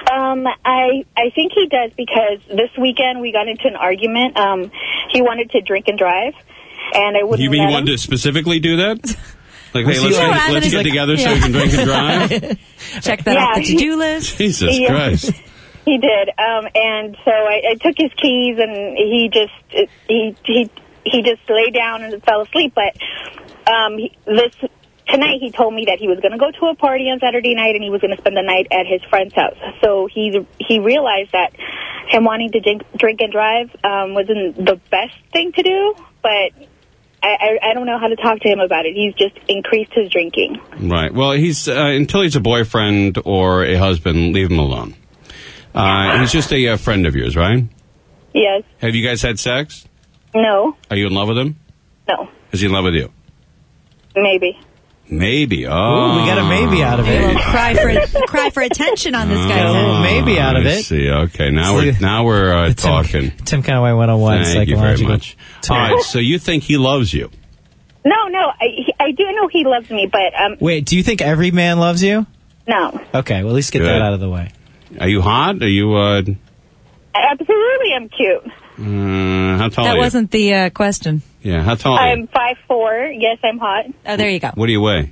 [SPEAKER 9] Um, I I think he does because this weekend we got into an argument. Um, he wanted to drink and drive, and I wouldn't.
[SPEAKER 1] You mean
[SPEAKER 9] let
[SPEAKER 1] you wanted
[SPEAKER 9] him.
[SPEAKER 1] to specifically do that? Like,
[SPEAKER 3] Was
[SPEAKER 1] hey,
[SPEAKER 3] he
[SPEAKER 1] let's,
[SPEAKER 3] like-
[SPEAKER 1] get, let's
[SPEAKER 2] he's
[SPEAKER 1] get
[SPEAKER 2] like-
[SPEAKER 1] together so
[SPEAKER 2] yeah.
[SPEAKER 1] we can drink and drive?
[SPEAKER 2] Check that
[SPEAKER 9] Yeah.
[SPEAKER 2] off the to-do list.
[SPEAKER 1] Jesus
[SPEAKER 9] Yeah.
[SPEAKER 1] Christ.
[SPEAKER 9] He did, um, and so I, I took his keys, and he just he he he just lay down and fell asleep. But um, he, this tonight, he told me that he was going to go to a party on Saturday night, and he was going to spend the night at his friend's house. So he he realized that him wanting to drink, drink and drive um, wasn't the best thing to do, but I, I, I don't know how to talk to him about it. He's just increased his drinking.
[SPEAKER 1] Right. Well, he's uh, until he's a boyfriend or a husband, leave him alone. Uh, he's just a uh, friend of yours, right?
[SPEAKER 9] Yes.
[SPEAKER 1] Have you guys had sex?
[SPEAKER 9] No.
[SPEAKER 1] Are you in love with him?
[SPEAKER 9] No.
[SPEAKER 1] Is he in love with you?
[SPEAKER 9] Maybe.
[SPEAKER 1] Maybe. Oh,
[SPEAKER 3] Ooh, we got a maybe out of
[SPEAKER 2] A
[SPEAKER 3] it.
[SPEAKER 2] little cry for cry for attention on this
[SPEAKER 3] Got a
[SPEAKER 2] guy.
[SPEAKER 3] little maybe out of
[SPEAKER 1] I
[SPEAKER 3] it.
[SPEAKER 1] see. Okay, now
[SPEAKER 3] See,
[SPEAKER 1] we're now we're uh,
[SPEAKER 3] Tim,
[SPEAKER 1] talking.
[SPEAKER 3] Tim Conway one oh one
[SPEAKER 1] Thank you very
[SPEAKER 3] psychological.
[SPEAKER 1] much. All right, so you think he loves you?
[SPEAKER 9] No, no. I, he- I do know he loves me, but um,
[SPEAKER 3] Wait, do you think every man loves you?
[SPEAKER 9] no.
[SPEAKER 3] Okay, well, at least get
[SPEAKER 1] Good.
[SPEAKER 3] that out of the way.
[SPEAKER 1] Are you hot? Are you? Uh,
[SPEAKER 9] Absolutely, I'm cute.
[SPEAKER 1] uh, how tall
[SPEAKER 2] That
[SPEAKER 1] are you?
[SPEAKER 2] wasn't the uh, question.
[SPEAKER 1] Yeah, how tall are you?
[SPEAKER 9] I'm five four. Yes, I'm hot.
[SPEAKER 2] Oh, there you go.
[SPEAKER 1] What do you weigh?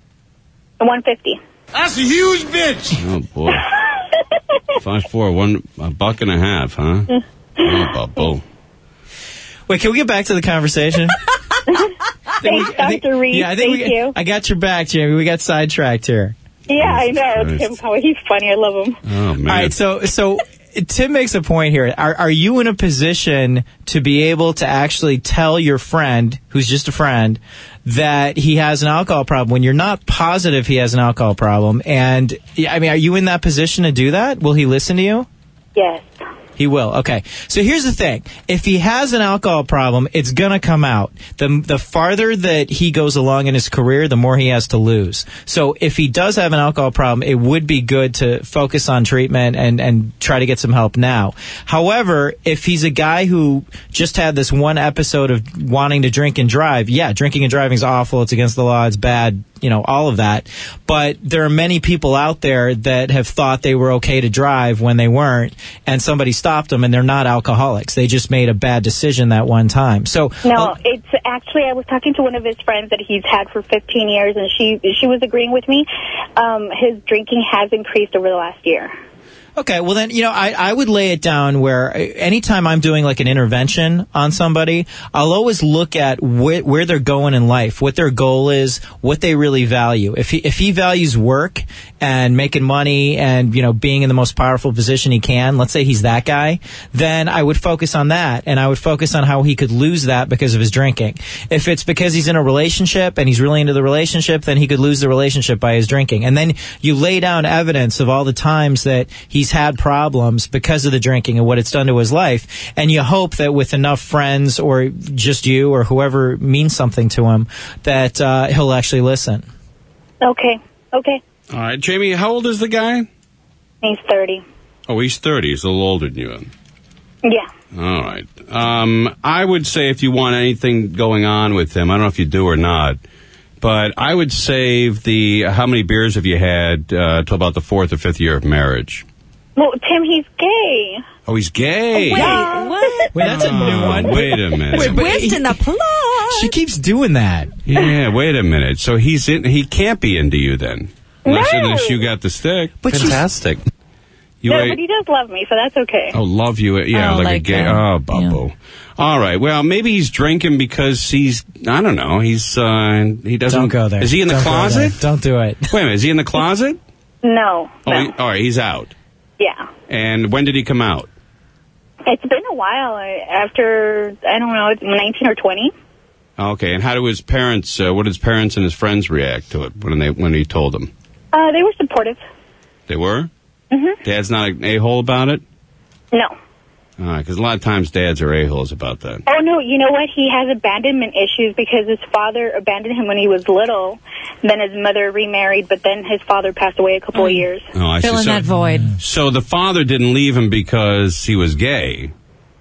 [SPEAKER 9] one fifty.
[SPEAKER 7] That's a huge bitch.
[SPEAKER 1] Oh boy, five four, one a buck and a half, huh? Oh, bubble.
[SPEAKER 3] Wait, can we get back to the conversation?
[SPEAKER 9] Thanks,
[SPEAKER 3] I think-
[SPEAKER 9] Doctor Reed.
[SPEAKER 3] Yeah, I think
[SPEAKER 9] Thank
[SPEAKER 3] we,
[SPEAKER 9] you.
[SPEAKER 3] I got your back, Jamie. We got sidetracked here.
[SPEAKER 9] Yeah, I know.
[SPEAKER 1] Jesus
[SPEAKER 9] Tim Conway, he's funny. I love him.
[SPEAKER 1] Oh man.
[SPEAKER 3] All right, so so Tim makes a point here. Are are you in a position to be able to actually tell your friend, who's just a friend, that he has an alcohol problem when you're not positive he has an alcohol problem? And yeah, I mean, are you in that position to do that? Will he listen to you?
[SPEAKER 9] Yes.
[SPEAKER 3] He will. Okay. So here's the thing. If he has an alcohol problem, it's going to come out. The the farther that he goes along in his career, the more he has to lose. So if he does have an alcohol problem, it would be good to focus on treatment and, and try to get some help now. However, if he's a guy who just had this one episode of wanting to drink and drive, yeah, drinking and driving is awful. It's against the law. It's bad. You know, all of that. But there are many people out there that have thought they were okay to drive when they weren't, and somebody stopped them, and they're not alcoholics. They just made a bad decision that one time. So
[SPEAKER 9] No,
[SPEAKER 3] uh,
[SPEAKER 9] it's actually, I was talking to one of his friends that he's had for fifteen years, and she she was agreeing with me. Um, his drinking has increased over the last year.
[SPEAKER 3] okay, well then, you know, I, I would lay it down where uh, anytime I'm doing like an intervention on somebody, I'll always look at wh- where they're going in life, what their goal is, what they really value. If he, if he values work and making money and, you know, being in the most powerful position he can, let's say he's that guy, then I would focus on that, and I would focus on how he could lose that because of his drinking. If it's because he's in a relationship and he's really into the relationship, then he could lose the relationship by his drinking. And then you lay down evidence of all the times that he's had problems because of the drinking and what it's done to his life, and you hope that with enough friends or just you or whoever means something to him that uh, he'll actually listen.
[SPEAKER 9] Okay. Okay.
[SPEAKER 1] All right, Jamie, how old is the guy?
[SPEAKER 9] He's thirty.
[SPEAKER 1] Oh, he's thirty. He's a little older than you.
[SPEAKER 9] Yeah.
[SPEAKER 1] All right. Um, I would say if you want anything going on with him, I don't know if you do or not, but I would save the how many beers have you had uh, till about the fourth or fifth year of marriage.
[SPEAKER 9] Well, Tim, he's gay.
[SPEAKER 1] Oh, he's gay.
[SPEAKER 2] Wait, what?
[SPEAKER 3] Wait, that's a new
[SPEAKER 1] Oh,
[SPEAKER 3] one.
[SPEAKER 1] wait a minute.
[SPEAKER 3] Wait, but
[SPEAKER 2] Twist
[SPEAKER 3] he-
[SPEAKER 2] in the plot.
[SPEAKER 3] She keeps doing that.
[SPEAKER 1] Yeah, wait a minute. So he's in, he can't be into you then, unless,
[SPEAKER 9] No.
[SPEAKER 1] unless you got the stick.
[SPEAKER 3] But she's-
[SPEAKER 1] Fantastic. You
[SPEAKER 9] No,
[SPEAKER 1] wait-
[SPEAKER 9] but he does love me, so that's okay.
[SPEAKER 1] Oh, love you. Yeah,
[SPEAKER 2] Oh,
[SPEAKER 1] like, a
[SPEAKER 2] like,
[SPEAKER 1] gay.
[SPEAKER 2] uh,
[SPEAKER 1] oh, Bubbo. All right. Well, maybe he's drinking because he's, I don't know, he's, uh, he doesn't.
[SPEAKER 3] Don't go there.
[SPEAKER 1] Is he in the
[SPEAKER 3] Don't go
[SPEAKER 1] closet?
[SPEAKER 3] there. Don't do it.
[SPEAKER 1] Wait a minute. Is he in the closet?
[SPEAKER 9] No.
[SPEAKER 1] Oh,
[SPEAKER 9] no.
[SPEAKER 1] he- all right. He's out.
[SPEAKER 9] Yeah.
[SPEAKER 1] And when did he come out?
[SPEAKER 9] It's been a while. I- After, I don't know, nineteen or twenty.
[SPEAKER 1] Okay. And how do his parents, uh, what did his parents and his friends react to it when they, when he told them?
[SPEAKER 9] Uh, they were supportive.
[SPEAKER 1] They were?
[SPEAKER 9] Mm-hmm.
[SPEAKER 1] Dad's not an a-hole about it?
[SPEAKER 9] No.
[SPEAKER 1] All right. Because a lot of times dads are a-holes about that.
[SPEAKER 9] Oh, no, you know what? He has abandonment issues because his father abandoned him when he was little. Then his mother remarried, but then his father passed away a couple of years.
[SPEAKER 1] Oh, I
[SPEAKER 2] Fill
[SPEAKER 1] see.
[SPEAKER 2] in
[SPEAKER 1] So,
[SPEAKER 2] that void.
[SPEAKER 1] so the father didn't leave him because he was gay.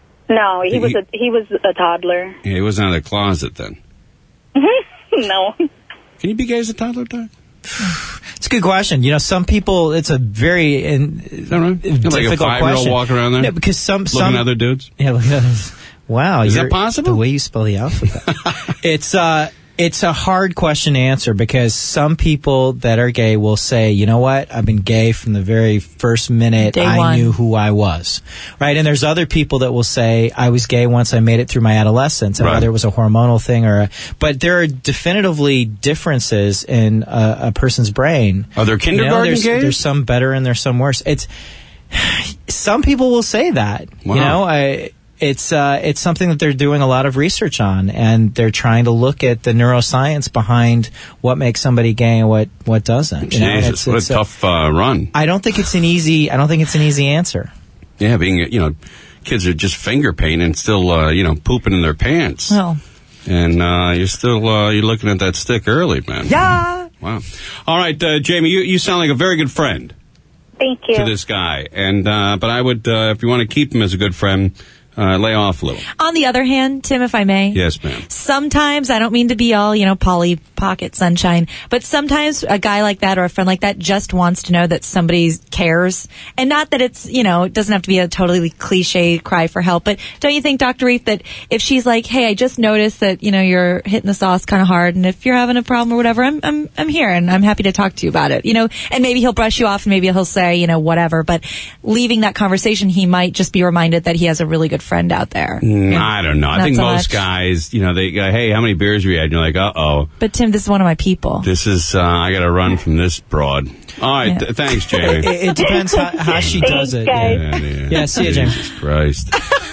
[SPEAKER 9] No, he
[SPEAKER 1] He-
[SPEAKER 9] was a, he was a toddler.
[SPEAKER 1] Yeah, he wasn't out of the closet then.
[SPEAKER 9] No.
[SPEAKER 1] Can you be gay as a toddler, Doc?
[SPEAKER 3] It's a good question. You know, some people, it's a very in,
[SPEAKER 1] Is that right?
[SPEAKER 3] difficult
[SPEAKER 1] Like a five-year-old
[SPEAKER 3] question.
[SPEAKER 1] walking around there?
[SPEAKER 3] No, because some,
[SPEAKER 1] Looking
[SPEAKER 3] some
[SPEAKER 1] at other dudes?
[SPEAKER 3] Yeah, look at others. Wow.
[SPEAKER 1] Is that
[SPEAKER 3] you're-
[SPEAKER 1] possible?
[SPEAKER 3] The way you spell the alphabet. it's, uh, It's a hard question to answer because some people that are gay will say, you know what, I've been gay from the very first minute
[SPEAKER 2] Day
[SPEAKER 3] I
[SPEAKER 2] one.
[SPEAKER 3] knew who I was. Right? And there's other people that will say, I was gay once I made it through my adolescence, and
[SPEAKER 1] Right.
[SPEAKER 3] whether it was a hormonal thing or a... But there are definitively differences in a, a person's brain.
[SPEAKER 1] Are there
[SPEAKER 3] You know,
[SPEAKER 1] kindergarten
[SPEAKER 3] there's,
[SPEAKER 1] gays?
[SPEAKER 3] there's some better and there's some worse. It's... Some people will say that.
[SPEAKER 1] Wow.
[SPEAKER 3] You know, I... It's uh, it's something that they're doing a lot of research on, and they're trying to look at the neuroscience behind what makes somebody gay and what, what doesn't. You know? And
[SPEAKER 1] Jesus,
[SPEAKER 3] it's,
[SPEAKER 1] what
[SPEAKER 3] it's
[SPEAKER 1] a tough uh, run.
[SPEAKER 3] I don't think it's an easy. I don't think it's an easy answer.
[SPEAKER 1] Yeah, being, you know, kids are just finger painting and still, uh, you know, pooping in their pants.
[SPEAKER 2] Well,
[SPEAKER 1] And uh, you're still, uh, you're looking at that stick early, man.
[SPEAKER 2] yeah.
[SPEAKER 1] Wow. All right, uh, Jamie, you, you sound like a very good friend
[SPEAKER 9] Thank you.
[SPEAKER 1] to this guy. And uh, but I would, uh, if you want to keep him as a good friend, uh, lay off a little.
[SPEAKER 2] On the other hand, Tim, if I may.
[SPEAKER 1] Yes, ma'am.
[SPEAKER 2] Sometimes, I don't mean to be all, you know, Polly Pocket Sunshine, but sometimes a guy like that or a friend like that just wants to know that somebody cares. And not that it's, you know, it doesn't have to be a totally cliche cry for help, but don't you think, Doctor Reef, that if she's like, hey, I just noticed that, you know, you're hitting the sauce kind of hard, and if you're having a problem or whatever, I'm, I'm, I'm here and I'm happy to talk to you about it, you know, and maybe he'll brush you off and maybe he'll say, you know, whatever, but leaving that conversation, he might just be reminded that he has a really good friend out there.
[SPEAKER 1] Mm, I don't know. I
[SPEAKER 2] Not
[SPEAKER 1] think
[SPEAKER 2] so
[SPEAKER 1] most
[SPEAKER 2] much.
[SPEAKER 1] guys, you know, they go, hey, how many beers have you had? And you're like, uh-oh.
[SPEAKER 2] But Tim, this is one of my people.
[SPEAKER 1] This is, uh, I got to run from this broad. All right.
[SPEAKER 2] Yeah.
[SPEAKER 1] Th- thanks,
[SPEAKER 3] It,
[SPEAKER 1] Jamie.
[SPEAKER 3] it depends how, how she does it.
[SPEAKER 9] guys.
[SPEAKER 3] Yeah.
[SPEAKER 1] Yeah, yeah.
[SPEAKER 3] Yeah, see you, Jamie.
[SPEAKER 1] Jesus Christ.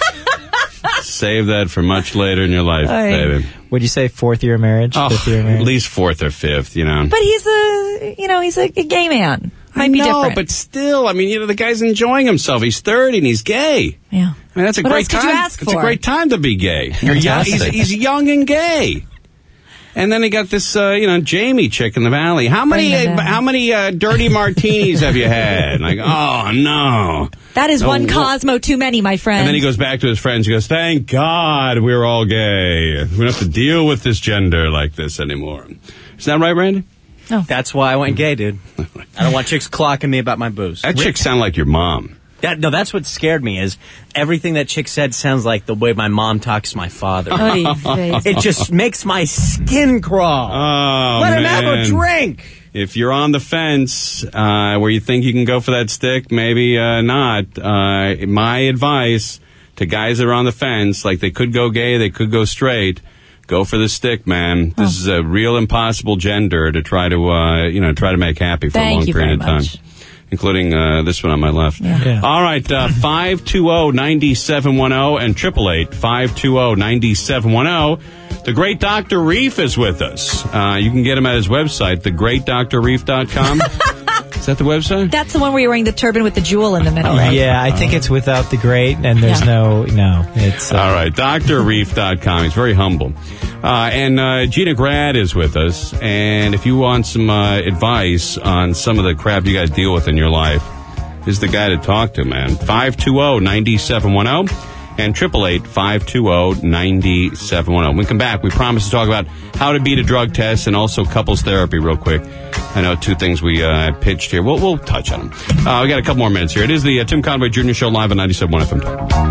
[SPEAKER 1] Save that for much later in your life,
[SPEAKER 2] Aye.
[SPEAKER 1] baby.
[SPEAKER 3] Would you say fourth year marriage?
[SPEAKER 1] Oh,
[SPEAKER 3] Fifth year
[SPEAKER 1] at
[SPEAKER 3] marriage?
[SPEAKER 1] least fourth or fifth, you know.
[SPEAKER 2] But he's a, you know, he's a, a gay man. Might
[SPEAKER 1] I
[SPEAKER 2] be
[SPEAKER 1] know,
[SPEAKER 2] different.
[SPEAKER 1] but still, I mean, you know, the guy's enjoying himself. He's thirty and he's gay.
[SPEAKER 2] yeah.
[SPEAKER 1] I mean, that's a
[SPEAKER 2] What
[SPEAKER 1] great
[SPEAKER 2] else could
[SPEAKER 1] time.
[SPEAKER 2] you ask
[SPEAKER 1] it's
[SPEAKER 2] for?
[SPEAKER 1] a great time to be gay. You're young, he's,
[SPEAKER 3] Fantastic.
[SPEAKER 1] he's young and gay. And then he got this, uh, you know, Jamie chick in the valley. How many,
[SPEAKER 2] Bring them
[SPEAKER 1] uh,
[SPEAKER 2] in.
[SPEAKER 1] how many uh, dirty martinis have you had? Like, oh no.
[SPEAKER 2] That is
[SPEAKER 1] Oh,
[SPEAKER 2] one
[SPEAKER 1] wha-
[SPEAKER 2] Cosmo too many, my friend.
[SPEAKER 1] And then he goes back to his friends. He goes, "Thank God we're all gay. We don't have to deal with this gender like this anymore." Is that right, Randy?
[SPEAKER 10] That's why I went gay, dude. I don't want chicks clocking me about my booze.
[SPEAKER 1] That chick sound like your mom.
[SPEAKER 10] That, no, that's what scared me is everything that chick said sounds like the way my mom talks to my father.
[SPEAKER 2] Oy vey.
[SPEAKER 10] It just makes my skin crawl.
[SPEAKER 1] Oh,
[SPEAKER 10] Let him
[SPEAKER 1] man.
[SPEAKER 10] have a drink.
[SPEAKER 1] If you're on the fence uh, where you think you can go for that stick, maybe uh, not. Uh, my advice to guys that are on the fence, like they could go gay, they could go straight, go for the stick, man. This
[SPEAKER 2] Oh.
[SPEAKER 1] is a real impossible gender to try to, uh, you know, try to make happy for
[SPEAKER 2] Thank
[SPEAKER 1] a long
[SPEAKER 2] you
[SPEAKER 1] period
[SPEAKER 2] very
[SPEAKER 1] of
[SPEAKER 2] much.
[SPEAKER 1] time. Including uh, this one on my left.
[SPEAKER 2] Yeah.
[SPEAKER 3] Yeah.
[SPEAKER 1] All right, uh, five two zero, nine seven one zero and triple eight five two zero, nine seven one zero. The great Doctor Reef is with us. Uh, you can get him at his website, the great doctor reef dot com. Is that the website?
[SPEAKER 2] That's the one where you're wearing the turban with the jewel in the middle, right?
[SPEAKER 3] Yeah, I think it's without the great, and there's
[SPEAKER 2] Yeah.
[SPEAKER 3] no, no, it's... Uh,
[SPEAKER 1] All right, doctor reef dot com. He's very humble. Uh, and uh, Gina Grad is with us. And if you want some uh, advice on some of the crap you got to deal with in your life, this is the guy to talk to, man. five two zero, nine seven one zero and triple eight five two zero, nine seven one zero. When we come back, we promise to talk about how to beat a drug test and also couples therapy real quick. I know two things we uh, pitched here. We'll, we'll touch on them. Uh, we got a couple more minutes here. It is the uh, Tim Conway Junior Show live on ninety-seven point one F M Talk.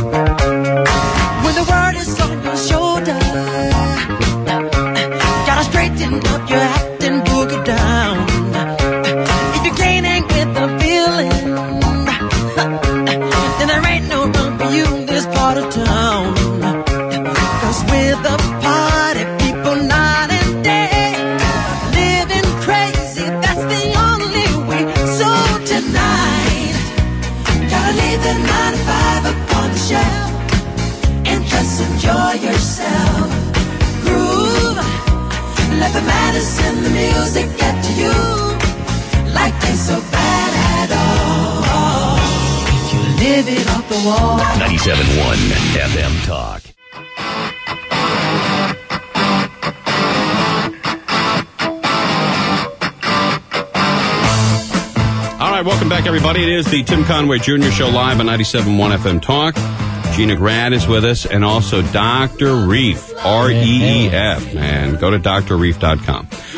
[SPEAKER 7] When the world is on your shoulder, gotta straighten up your act and boogie down. If you can't hang with the feeling, then there ain't no room for you in this part of town. Cause we're the party people night and day, living crazy, that's the only way. So tonight, gotta leave the nine to five up on the shelf and just enjoy yourself. Groove, let the madness and the music get to you. Like ain't so bad at all. If you live it off the wall.
[SPEAKER 8] ninety-seven point one F M Talk.
[SPEAKER 1] All right, welcome back, everybody. It is the Tim Conway Junior Show live on ninety-seven point one F M Talk. Gina Grad is with us, and also Doctor Reef, R E E F, man. Go to doctor reef dot com.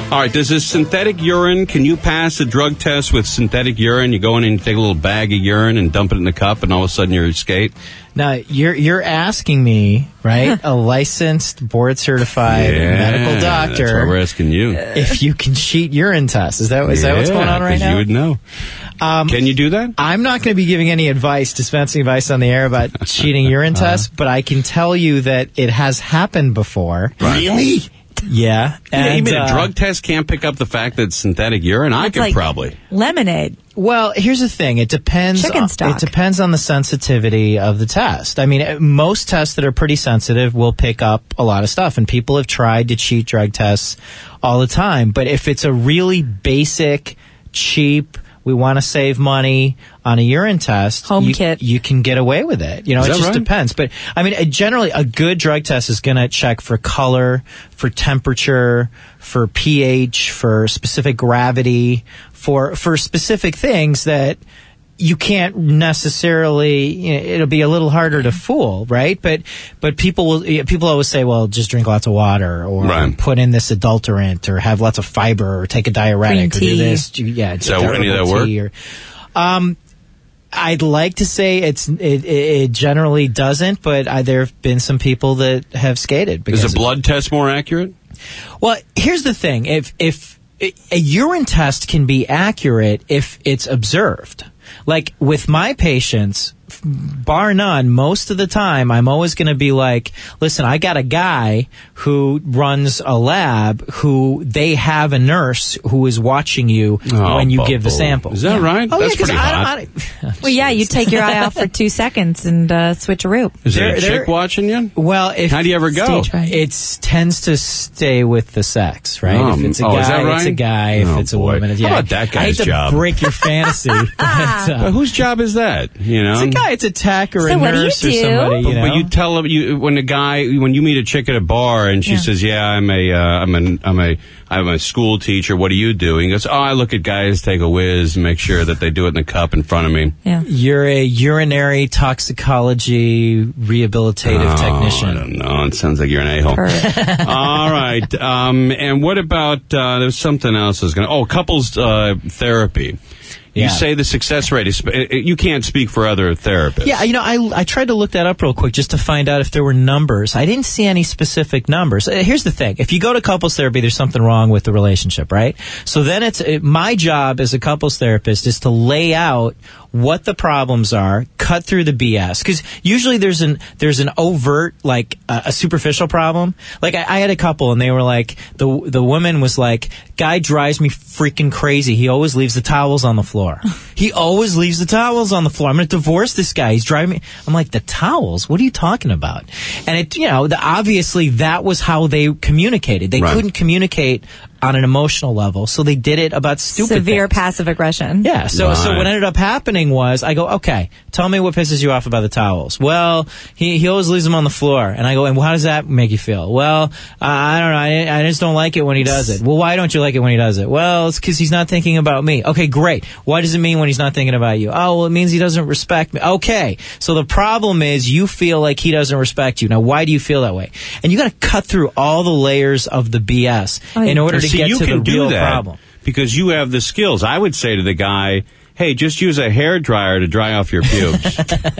[SPEAKER 1] All right, does this synthetic urine, can you pass a drug test with synthetic urine? You go in and you take a little bag of urine and dump it in the cup, and all of a sudden you're skate?
[SPEAKER 3] Now, you're you're asking me, right, a licensed, board-certified
[SPEAKER 1] Yeah,
[SPEAKER 3] medical doctor,
[SPEAKER 1] that's why we're asking you.
[SPEAKER 3] if you can cheat urine tests. Is that, is that what's going on right
[SPEAKER 1] 'cause
[SPEAKER 3] now?
[SPEAKER 1] you would know.
[SPEAKER 3] Um,
[SPEAKER 1] Can you do that?
[SPEAKER 3] I'm not going to be giving any advice, dispensing advice on the air about cheating urine tests, but I can tell you that it has happened before.
[SPEAKER 1] Really?
[SPEAKER 3] Yeah.
[SPEAKER 1] Yeah, you
[SPEAKER 3] And,
[SPEAKER 1] mean a
[SPEAKER 3] uh,
[SPEAKER 1] drug test can't pick up the fact that it's synthetic urine? I
[SPEAKER 2] It's
[SPEAKER 1] could
[SPEAKER 2] like
[SPEAKER 1] probably.
[SPEAKER 2] lemonade.
[SPEAKER 3] Well, here's the thing. It depends.
[SPEAKER 2] Chicken
[SPEAKER 3] on-
[SPEAKER 2] stock.
[SPEAKER 3] It depends on the sensitivity of the test. I mean, uh, most tests that are pretty sensitive will pick up a lot of stuff, and people have tried to cheat drug tests all the time. But if it's a really basic, cheap, we want to save money on a urine test,
[SPEAKER 2] Home
[SPEAKER 3] you,
[SPEAKER 2] kit.
[SPEAKER 3] you can get away with it. You know,
[SPEAKER 1] Is
[SPEAKER 3] it
[SPEAKER 1] that
[SPEAKER 3] just
[SPEAKER 1] right?
[SPEAKER 3] depends. But I mean, uh, generally, a good drug test is going to check for color, for temperature, for pH, for specific gravity, for for specific things that you can't necessarily, you know, it'll be a little harder to fool, right? But but people will yeah, people always say, well, just drink lots of water, or
[SPEAKER 1] Right.
[SPEAKER 3] put in this adulterant, or have lots of fiber, or take a diuretic,
[SPEAKER 2] Green
[SPEAKER 3] or do
[SPEAKER 2] tea.
[SPEAKER 3] this. do- Yeah,
[SPEAKER 1] So
[SPEAKER 3] do
[SPEAKER 1] any of that
[SPEAKER 3] herbal
[SPEAKER 1] work?
[SPEAKER 3] tea Or, um, I'd like to say it's it, it, it generally doesn't, but I, there have been some people that have skated. Because
[SPEAKER 1] Is a blood test more accurate?
[SPEAKER 3] well, here's the thing: if if a urine test can be accurate if it's observed. Like with my patients, bar none, most of the time, I'm always going to be like, listen, I got a guy who runs a lab who they have a nurse who is watching you
[SPEAKER 1] Oh,
[SPEAKER 3] when you give the
[SPEAKER 1] Bubba.
[SPEAKER 3] sample.
[SPEAKER 1] Is that right?
[SPEAKER 3] Oh,
[SPEAKER 1] That's
[SPEAKER 3] yeah, 'cause
[SPEAKER 1] pretty
[SPEAKER 3] I
[SPEAKER 1] hot.
[SPEAKER 3] don't, I don't,
[SPEAKER 2] Well, yeah, you take your eye off for two seconds and uh, switch a route.
[SPEAKER 1] Is there,
[SPEAKER 3] There-
[SPEAKER 1] a chick
[SPEAKER 3] there-
[SPEAKER 1] watching you?
[SPEAKER 3] Well, if
[SPEAKER 1] How do you ever go?
[SPEAKER 2] Stage fright.
[SPEAKER 3] it tends to stay with the sex, right?
[SPEAKER 1] Um,
[SPEAKER 3] if it's a
[SPEAKER 1] oh,
[SPEAKER 3] guy,
[SPEAKER 1] is that
[SPEAKER 3] it's a
[SPEAKER 1] right?
[SPEAKER 3] guy. If
[SPEAKER 1] Oh,
[SPEAKER 3] it's a
[SPEAKER 1] boy.
[SPEAKER 3] woman, it's,
[SPEAKER 1] How
[SPEAKER 3] yeah.
[SPEAKER 1] about that
[SPEAKER 3] I
[SPEAKER 1] guy's
[SPEAKER 3] hate to
[SPEAKER 1] job?
[SPEAKER 3] break your fantasy, but, uh,
[SPEAKER 1] But whose job is that? You know,
[SPEAKER 3] it's a guy. It's a tech or
[SPEAKER 2] So
[SPEAKER 3] a
[SPEAKER 2] what do you
[SPEAKER 3] nurse or
[SPEAKER 2] do?
[SPEAKER 3] somebody.
[SPEAKER 1] But,
[SPEAKER 3] You know?
[SPEAKER 1] but you tell them you when a guy when you meet a chick at a bar and she
[SPEAKER 2] Yeah.
[SPEAKER 1] says, "Yeah, I'm a uh, I'm an I'm a I'm a school teacher. What do you do?" And he goes, "Oh, I look at guys take a whiz and make sure that they do it in the cup in front of me."
[SPEAKER 2] Yeah.
[SPEAKER 3] You're a urinary toxicology rehabilitative
[SPEAKER 1] Oh,
[SPEAKER 3] technician.
[SPEAKER 1] I don't know. It sounds like you're an a-hole.
[SPEAKER 2] Perfect.
[SPEAKER 1] All right. Um, and what about uh, there was something else I was going to. Oh, couples uh, therapy. You
[SPEAKER 3] Yeah.
[SPEAKER 1] say the success rate is. You can't speak for other therapists.
[SPEAKER 3] Yeah, you know, I, I tried to look that up real quick just to find out if there were numbers. I didn't see any specific numbers. Uh, Here's the thing. If you go to couples therapy, there's something wrong with the relationship, right? So then it's uh, my job as a couples therapist is to lay out what the problems are, cut through the B S. Because usually there's an there's an overt, like, uh, a superficial problem. Like, I, I had a couple, and they were like, the the woman was like, guy drives me freaking crazy. He always leaves the towels on the floor. He always leaves the towels on the floor. I'm going to divorce this guy. He's driving me. I'm like, the towels? What are you talking about? And it, you know, the, obviously that was how they communicated. They
[SPEAKER 1] Right.
[SPEAKER 3] couldn't communicate on an emotional level, so they did it about stupid
[SPEAKER 2] Severe
[SPEAKER 3] things.
[SPEAKER 2] passive aggression.
[SPEAKER 3] Yeah, so so
[SPEAKER 1] Right.
[SPEAKER 3] what ended up happening was I go, okay, tell me what pisses you off about the towels. Well, he he always leaves them on the floor, and I go, and how does that make you feel? Well, uh, I don't know, I, I just don't like it when he does it. Well, why don't you like it when he does it? Well, it's because he's not thinking about me. Okay, great. What does it mean when he's not thinking about you? Oh, well, it means he doesn't respect me. Okay, so the problem is you feel like he doesn't respect you. Now, why do you feel that way? And you got to cut through all the layers of the B S
[SPEAKER 2] Oh, yeah.
[SPEAKER 3] in order to
[SPEAKER 1] See,
[SPEAKER 3] get
[SPEAKER 1] you
[SPEAKER 3] to
[SPEAKER 1] can
[SPEAKER 3] the
[SPEAKER 1] do
[SPEAKER 3] real
[SPEAKER 1] that
[SPEAKER 3] problem.
[SPEAKER 1] because you have the skills. I would say to the guy, "Hey, just use a hair dryer to dry off your pubes.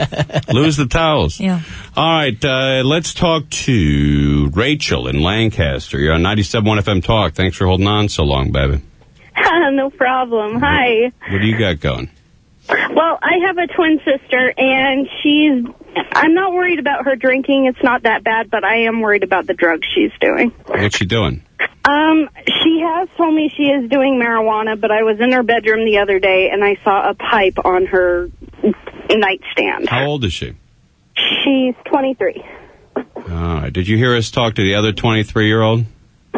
[SPEAKER 1] Lose the towels."
[SPEAKER 2] Yeah.
[SPEAKER 1] All right, uh, let's talk to Rachel in Lancaster. You're on ninety-seven point one F M Talk. Thanks for holding on so long, baby.
[SPEAKER 11] No problem. Hi.
[SPEAKER 1] What do you got going?
[SPEAKER 11] Well, I have a twin sister, and she's... I'm not worried about her drinking. It's not that bad, but I am worried about the drugs she's doing.
[SPEAKER 1] What's she doing?
[SPEAKER 11] Um, she has told me she is doing marijuana, but I was in her bedroom the other day, and I saw a pipe on her nightstand.
[SPEAKER 1] How old is she?
[SPEAKER 11] She's twenty-three.
[SPEAKER 1] All right. Did you hear us talk to the other twenty-three-year-old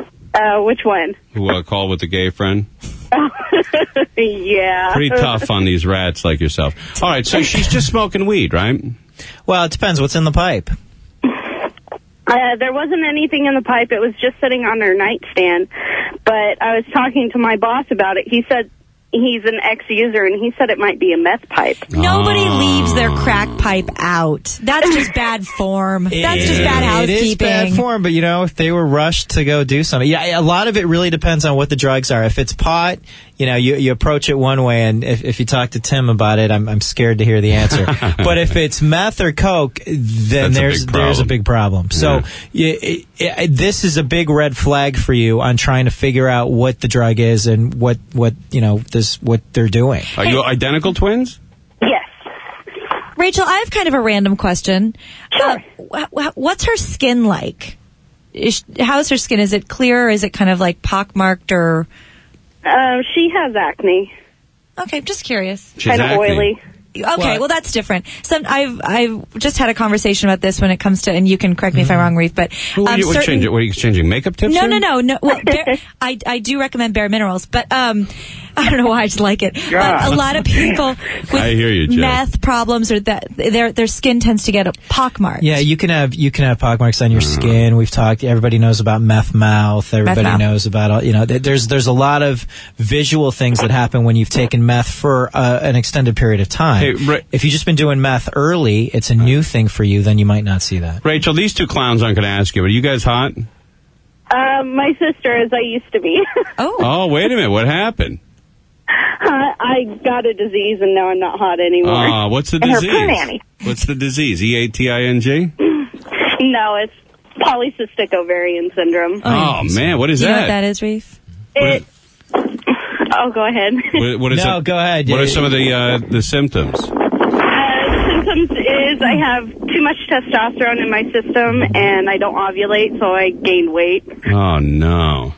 [SPEAKER 11] Uh, which one?
[SPEAKER 1] who uh, called with the gay friend?
[SPEAKER 11] Yeah.
[SPEAKER 1] Pretty tough on these rats like yourself. All right, so she's just smoking weed, right?
[SPEAKER 3] Well, it depends. What's in the pipe?
[SPEAKER 11] Uh, there wasn't anything in the pipe. It was just sitting on her nightstand. But I was talking to my boss about it. He said, he's an ex-user, and he said it might be a meth pipe.
[SPEAKER 2] Nobody
[SPEAKER 1] Oh.
[SPEAKER 2] leaves their crack pipe out. That's just bad form. That's just bad
[SPEAKER 3] It is
[SPEAKER 2] housekeeping.
[SPEAKER 3] bad form, but you know, if they were rushed to go do something, yeah, a lot of it really depends on what the drugs are. If it's pot, you know, you, you approach it one way, and if, if you talk to Tim about it, I'm, I'm scared to hear the answer. But if it's meth or coke, then
[SPEAKER 1] That's a
[SPEAKER 3] there's
[SPEAKER 1] big
[SPEAKER 3] there's a
[SPEAKER 1] problem.
[SPEAKER 3] big problem. So
[SPEAKER 1] Yeah.
[SPEAKER 3] y- it, it, this is a big red flag for you on trying to figure out what the drug is and what, what you know this what they're doing.
[SPEAKER 1] Are you identical twins?
[SPEAKER 11] Yes.
[SPEAKER 2] Rachel, I have kind of a random question.
[SPEAKER 11] Sure.
[SPEAKER 2] Uh, wh- wh- what's her skin like? Is, how's her skin? Is it clear or is it kind of like pockmarked or...
[SPEAKER 11] Uh, she has acne.
[SPEAKER 2] Okay, just curious.
[SPEAKER 1] She's
[SPEAKER 11] Kind of
[SPEAKER 1] acne.
[SPEAKER 11] oily.
[SPEAKER 2] Okay,
[SPEAKER 3] What?
[SPEAKER 2] well that's different. Some I've I've just had a conversation about this when it comes to, and you can correct me if I'm wrong, Reef, but
[SPEAKER 1] What, are
[SPEAKER 2] um,
[SPEAKER 1] you, what,
[SPEAKER 2] certain-
[SPEAKER 1] change, what are you exchanging? Makeup tips?
[SPEAKER 2] No,
[SPEAKER 1] here?
[SPEAKER 2] no, no, no. Well, bare, I I do recommend Bare Minerals, but um, I don't know why I just like it. But a lot of people with
[SPEAKER 1] I hear you, Jeff.
[SPEAKER 2] meth problems or that their their skin tends to get a pockmarked.
[SPEAKER 3] Yeah, you can have you can have pockmarks on your skin. We've talked. Everybody knows about meth mouth. Everybody
[SPEAKER 2] mouth.
[SPEAKER 3] knows about all. You know, th- there's there's a lot of visual things that happen when you've taken meth for uh, an extended period of time.
[SPEAKER 1] Hey, Ra-
[SPEAKER 3] if you've just been doing meth early, it's a new thing for you. Then you might not see that.
[SPEAKER 1] Rachel, these two clowns aren't going to ask you, but are you guys hot?
[SPEAKER 11] Um, my sister, as I used to be.
[SPEAKER 2] Oh,
[SPEAKER 1] Oh, wait a minute. What happened?
[SPEAKER 11] I got a disease, and now I'm not hot anymore.
[SPEAKER 1] Uh, what's the
[SPEAKER 11] And her
[SPEAKER 1] disease?
[SPEAKER 11] poo nanny.
[SPEAKER 1] What's the disease? E A T I N G?
[SPEAKER 11] No, it's polycystic ovarian syndrome.
[SPEAKER 1] Oh, man. What is
[SPEAKER 2] do you know
[SPEAKER 1] that?
[SPEAKER 2] what that is, Reef?
[SPEAKER 11] It. Oh, go ahead.
[SPEAKER 1] What, what is
[SPEAKER 3] No,
[SPEAKER 1] it?
[SPEAKER 3] go ahead.
[SPEAKER 1] What are some of the uh, the symptoms?
[SPEAKER 11] Uh, the symptoms is I have too much testosterone in my system, and I don't ovulate, so I gained weight.
[SPEAKER 1] Oh, no.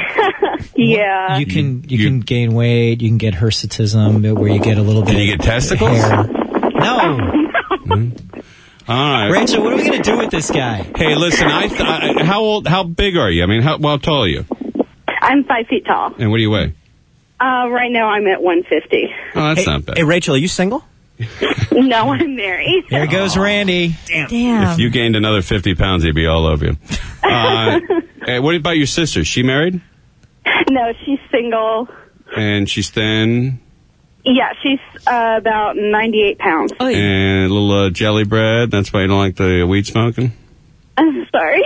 [SPEAKER 11] Yeah.
[SPEAKER 3] You can you,
[SPEAKER 1] you-
[SPEAKER 3] can gain weight. You can get hirsutism, where you get a little bit.
[SPEAKER 1] Can you
[SPEAKER 3] of
[SPEAKER 1] get testicles?
[SPEAKER 3] hair. No,
[SPEAKER 1] All right.
[SPEAKER 3] Rachel. What are we gonna do with this guy?
[SPEAKER 1] Hey, listen, I, th- I how old, how big are you? I mean, how, well, how tall are you?
[SPEAKER 11] I'm five feet tall.
[SPEAKER 1] And what do you weigh?
[SPEAKER 11] Uh, right now I'm at one fifty.
[SPEAKER 1] Oh, that's
[SPEAKER 10] Hey,
[SPEAKER 1] not bad.
[SPEAKER 10] hey, Rachel, are you single?
[SPEAKER 11] No, I'm married.
[SPEAKER 3] There goes Randy.
[SPEAKER 2] Damn.
[SPEAKER 1] If you gained another fifty pounds, he'd be all over you. Uh, hey, what about your sister? Is she married?
[SPEAKER 11] No, she's single.
[SPEAKER 1] And she's thin
[SPEAKER 11] Yeah, she's uh, about ninety-eight pounds.
[SPEAKER 2] Oh, yeah.
[SPEAKER 1] and a little uh, jelly bread. That's why you don't like the weed smoking?
[SPEAKER 11] I'm sorry.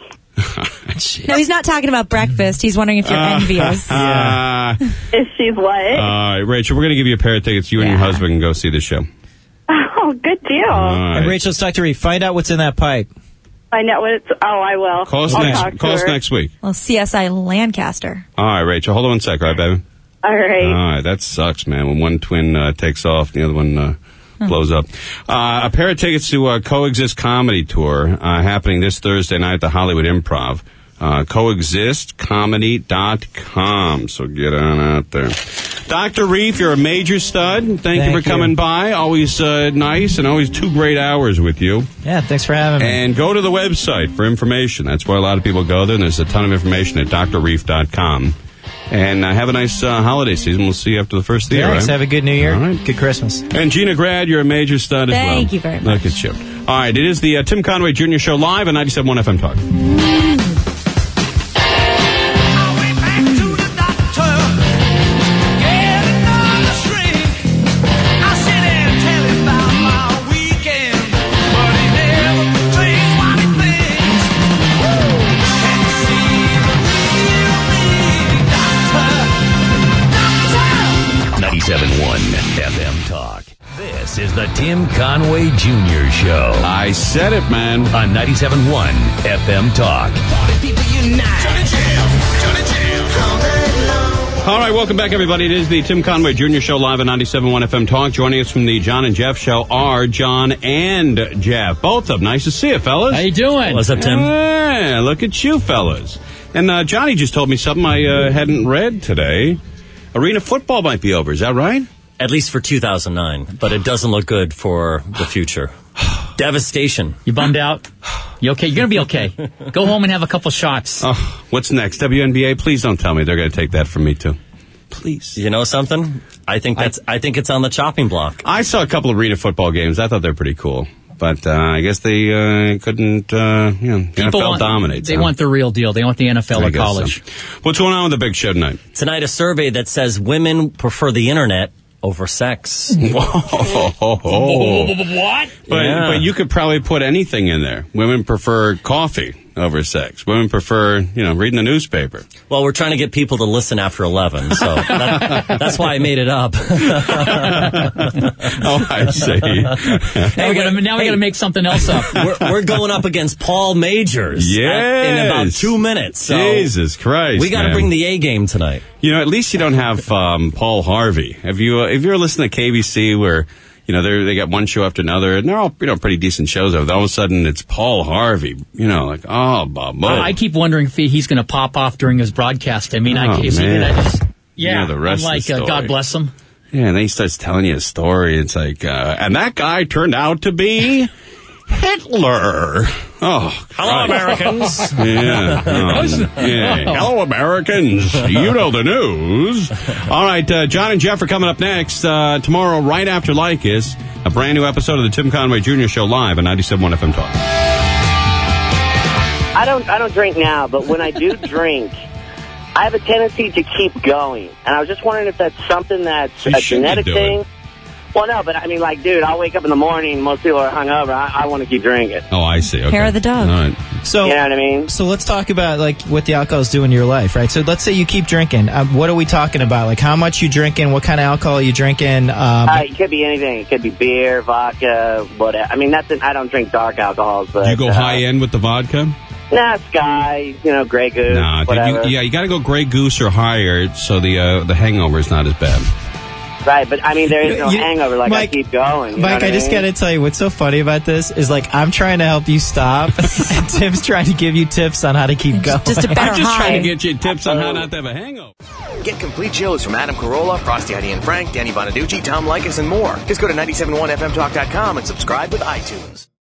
[SPEAKER 2] No, he's not talking about breakfast. He's wondering if you're envious.
[SPEAKER 1] Uh,
[SPEAKER 11] If she's what?
[SPEAKER 1] all right, Rachel, we're going to give you a pair of tickets. You and your
[SPEAKER 2] Yeah.
[SPEAKER 1] husband can go see the show.
[SPEAKER 11] Oh, good deal.
[SPEAKER 1] All
[SPEAKER 3] And
[SPEAKER 1] right.
[SPEAKER 3] Rachel, let's talk to Reef. Find out what's in that pipe.
[SPEAKER 11] I know what it's. Oh, I will.
[SPEAKER 1] Call us
[SPEAKER 11] I'll
[SPEAKER 1] next.
[SPEAKER 11] talk to
[SPEAKER 1] Call us
[SPEAKER 11] her.
[SPEAKER 1] next week.
[SPEAKER 2] Well, C S I Lancaster.
[SPEAKER 1] All right, Rachel. Hold on one sec, all right, baby?
[SPEAKER 11] All right.
[SPEAKER 1] All right, that sucks, man. When one twin uh, takes off, the other one uh, blows up. Uh, a pair of tickets to uh, Coexist Comedy Tour uh, happening this Thursday night at the Hollywood Improv. Uh, coexist comedy dot com. So get on out there. Doctor Reef, you're a major stud. Thank,
[SPEAKER 3] Thank
[SPEAKER 1] you for
[SPEAKER 3] you.
[SPEAKER 1] coming by. Always uh, nice and always two great hours with you.
[SPEAKER 3] Yeah, thanks for having me.
[SPEAKER 1] And go to the website for information. That's why a lot of people go there. And there's a ton of information at dr reef dot com. And uh, have a nice uh, holiday season. We'll see you after the first of the year,
[SPEAKER 3] Thanks.
[SPEAKER 1] right?
[SPEAKER 3] Have a good New Year.
[SPEAKER 1] All right.
[SPEAKER 3] Good Christmas.
[SPEAKER 1] And Gina Grad, you're a major stud as well.
[SPEAKER 2] Thank you very
[SPEAKER 1] Look at you. All right, it is the uh, Tim Conway Junior Show live on ninety-seven point one F M Talk.
[SPEAKER 8] ninety-seven point one F M Talk. This is the Tim Conway Junior Show
[SPEAKER 1] I said it, man.
[SPEAKER 8] on ninety-seven point one F M Talk.
[SPEAKER 1] All right, welcome back, everybody. It is the Tim Conway Junior Show live on ninety-seven point one F M Talk. Joining us from the John and Jeff Show are John and Jeff. Both of them. Nice to see you, fellas.
[SPEAKER 12] How you doing?
[SPEAKER 10] What's up, Tim?
[SPEAKER 1] Yeah, look at you, fellas. And uh, Johnny just told me something I uh, hadn't read today. Arena football might be over. Is that right?
[SPEAKER 10] At least for two thousand nine, but it doesn't look good for the future. Devastation.
[SPEAKER 12] You bummed out? You okay? You're gonna be okay. Go home and have a couple shots.
[SPEAKER 1] Oh, what's next? W N B A? Please don't tell me they're going to take that from me, too. Please.
[SPEAKER 10] You know something? I think that's. I, think it's on the chopping block.
[SPEAKER 1] I saw a couple of arena football games. I thought they were pretty cool. But uh, I guess they uh, couldn't, uh, you know,
[SPEAKER 12] People
[SPEAKER 1] N F L
[SPEAKER 12] want,
[SPEAKER 1] dominates.
[SPEAKER 12] They
[SPEAKER 1] huh?
[SPEAKER 12] want the real deal. They want the N F L
[SPEAKER 1] I
[SPEAKER 12] or
[SPEAKER 1] guess
[SPEAKER 12] college.
[SPEAKER 1] so. What's going on with the big show tonight?
[SPEAKER 10] Tonight, a survey that says women prefer the internet over sex.
[SPEAKER 1] Whoa.
[SPEAKER 12] What?
[SPEAKER 1] But,
[SPEAKER 10] Yeah.
[SPEAKER 1] but you could probably put anything in there. Women prefer coffee over sex. Women prefer, you know, reading the newspaper.
[SPEAKER 10] Well, we're trying to get people to listen after eleven, so that, that's why I made it up.
[SPEAKER 1] Oh, I see.
[SPEAKER 12] Now we gotta, now we
[SPEAKER 10] hey.
[SPEAKER 12] got to make something else up.
[SPEAKER 10] We're, we're going up against Paul Majors at- in about
[SPEAKER 1] Yes.
[SPEAKER 10] two minutes. So
[SPEAKER 1] Jesus Christ,
[SPEAKER 10] we got to
[SPEAKER 1] man.
[SPEAKER 10] bring the A game tonight.
[SPEAKER 1] You know, at least you don't have um, Paul Harvey. Have you? Uh, if you're listening to K B C, where you know they they got one show after another, and they're all you know pretty decent shows. All of a sudden, it's Paul Harvey. You know, like oh, Bob.
[SPEAKER 12] I I keep wondering if he, he's going to pop off during his broadcast. I mean, I,
[SPEAKER 1] Oh,
[SPEAKER 12] is he,
[SPEAKER 1] man.
[SPEAKER 12] I just,
[SPEAKER 1] You
[SPEAKER 12] yeah,
[SPEAKER 1] know the rest
[SPEAKER 12] I'm
[SPEAKER 1] of
[SPEAKER 12] like,
[SPEAKER 1] the
[SPEAKER 12] uh, God
[SPEAKER 1] story.
[SPEAKER 12] bless him.
[SPEAKER 1] Yeah, and then he starts telling you a story. It's like, uh, and that guy turned out to be Hitler. Oh,
[SPEAKER 10] Hello,
[SPEAKER 1] Christ.
[SPEAKER 10] Americans.
[SPEAKER 1] Yeah. Oh, yeah. Hello, Americans. You know the news. All right, uh, John and Jeff are coming up next. Uh, tomorrow, right after Lycus, a brand new episode of the Tim Conway Junior Show live on ninety-seven point one F M Talk.
[SPEAKER 6] I don't I don't drink now, but when I do drink, I have a tendency to keep going. And I was just wondering if that's something that's
[SPEAKER 1] You
[SPEAKER 6] a
[SPEAKER 1] shouldn't
[SPEAKER 6] genetic
[SPEAKER 1] do
[SPEAKER 6] thing.
[SPEAKER 1] it.
[SPEAKER 6] Well, no, but I mean, like, dude, I'll wake up in the morning, most people are hungover. I, I want to keep drinking.
[SPEAKER 1] Oh, I see. Okay.
[SPEAKER 2] Hair of the dog.
[SPEAKER 1] All right.
[SPEAKER 3] So,
[SPEAKER 6] You know what I mean?
[SPEAKER 3] so let's talk about like what the alcohol is doing in your life, right? So let's say you keep drinking. Um, what are we talking about? Like how much you drinking? What kind of alcohol are you drinking? Um,
[SPEAKER 6] Uh, it could be anything. It could be beer, vodka, whatever. I mean, that's I don't drink dark alcohols, but
[SPEAKER 1] You go
[SPEAKER 6] uh,
[SPEAKER 1] high end with the vodka?
[SPEAKER 6] Nah, Sky, you know, Grey Goose,
[SPEAKER 1] Nah, dude,
[SPEAKER 6] whatever.
[SPEAKER 1] you, yeah, you got to go Grey Goose or higher, so the uh, the hangover is not as bad.
[SPEAKER 6] Right, but I mean, there is no
[SPEAKER 3] You-
[SPEAKER 6] hangover. Like
[SPEAKER 3] Mike-
[SPEAKER 6] I keep going. You know
[SPEAKER 3] Mike,
[SPEAKER 6] what
[SPEAKER 3] I
[SPEAKER 6] I
[SPEAKER 3] just
[SPEAKER 6] mean?
[SPEAKER 3] got to tell you what's so funny about this is like I'm trying to help you stop, and Tim's trying to give you tips on how to keep going.
[SPEAKER 2] Just a better
[SPEAKER 1] I'm just
[SPEAKER 2] high.
[SPEAKER 1] trying to get you tips on how not to have a hangover.
[SPEAKER 13] Get complete shows from Adam Carolla, Frosty, Heidi and Frank, Danny Bonaducci, Tom Likas, and more. Just go to nine seven one F M talk dot com and subscribe with iTunes.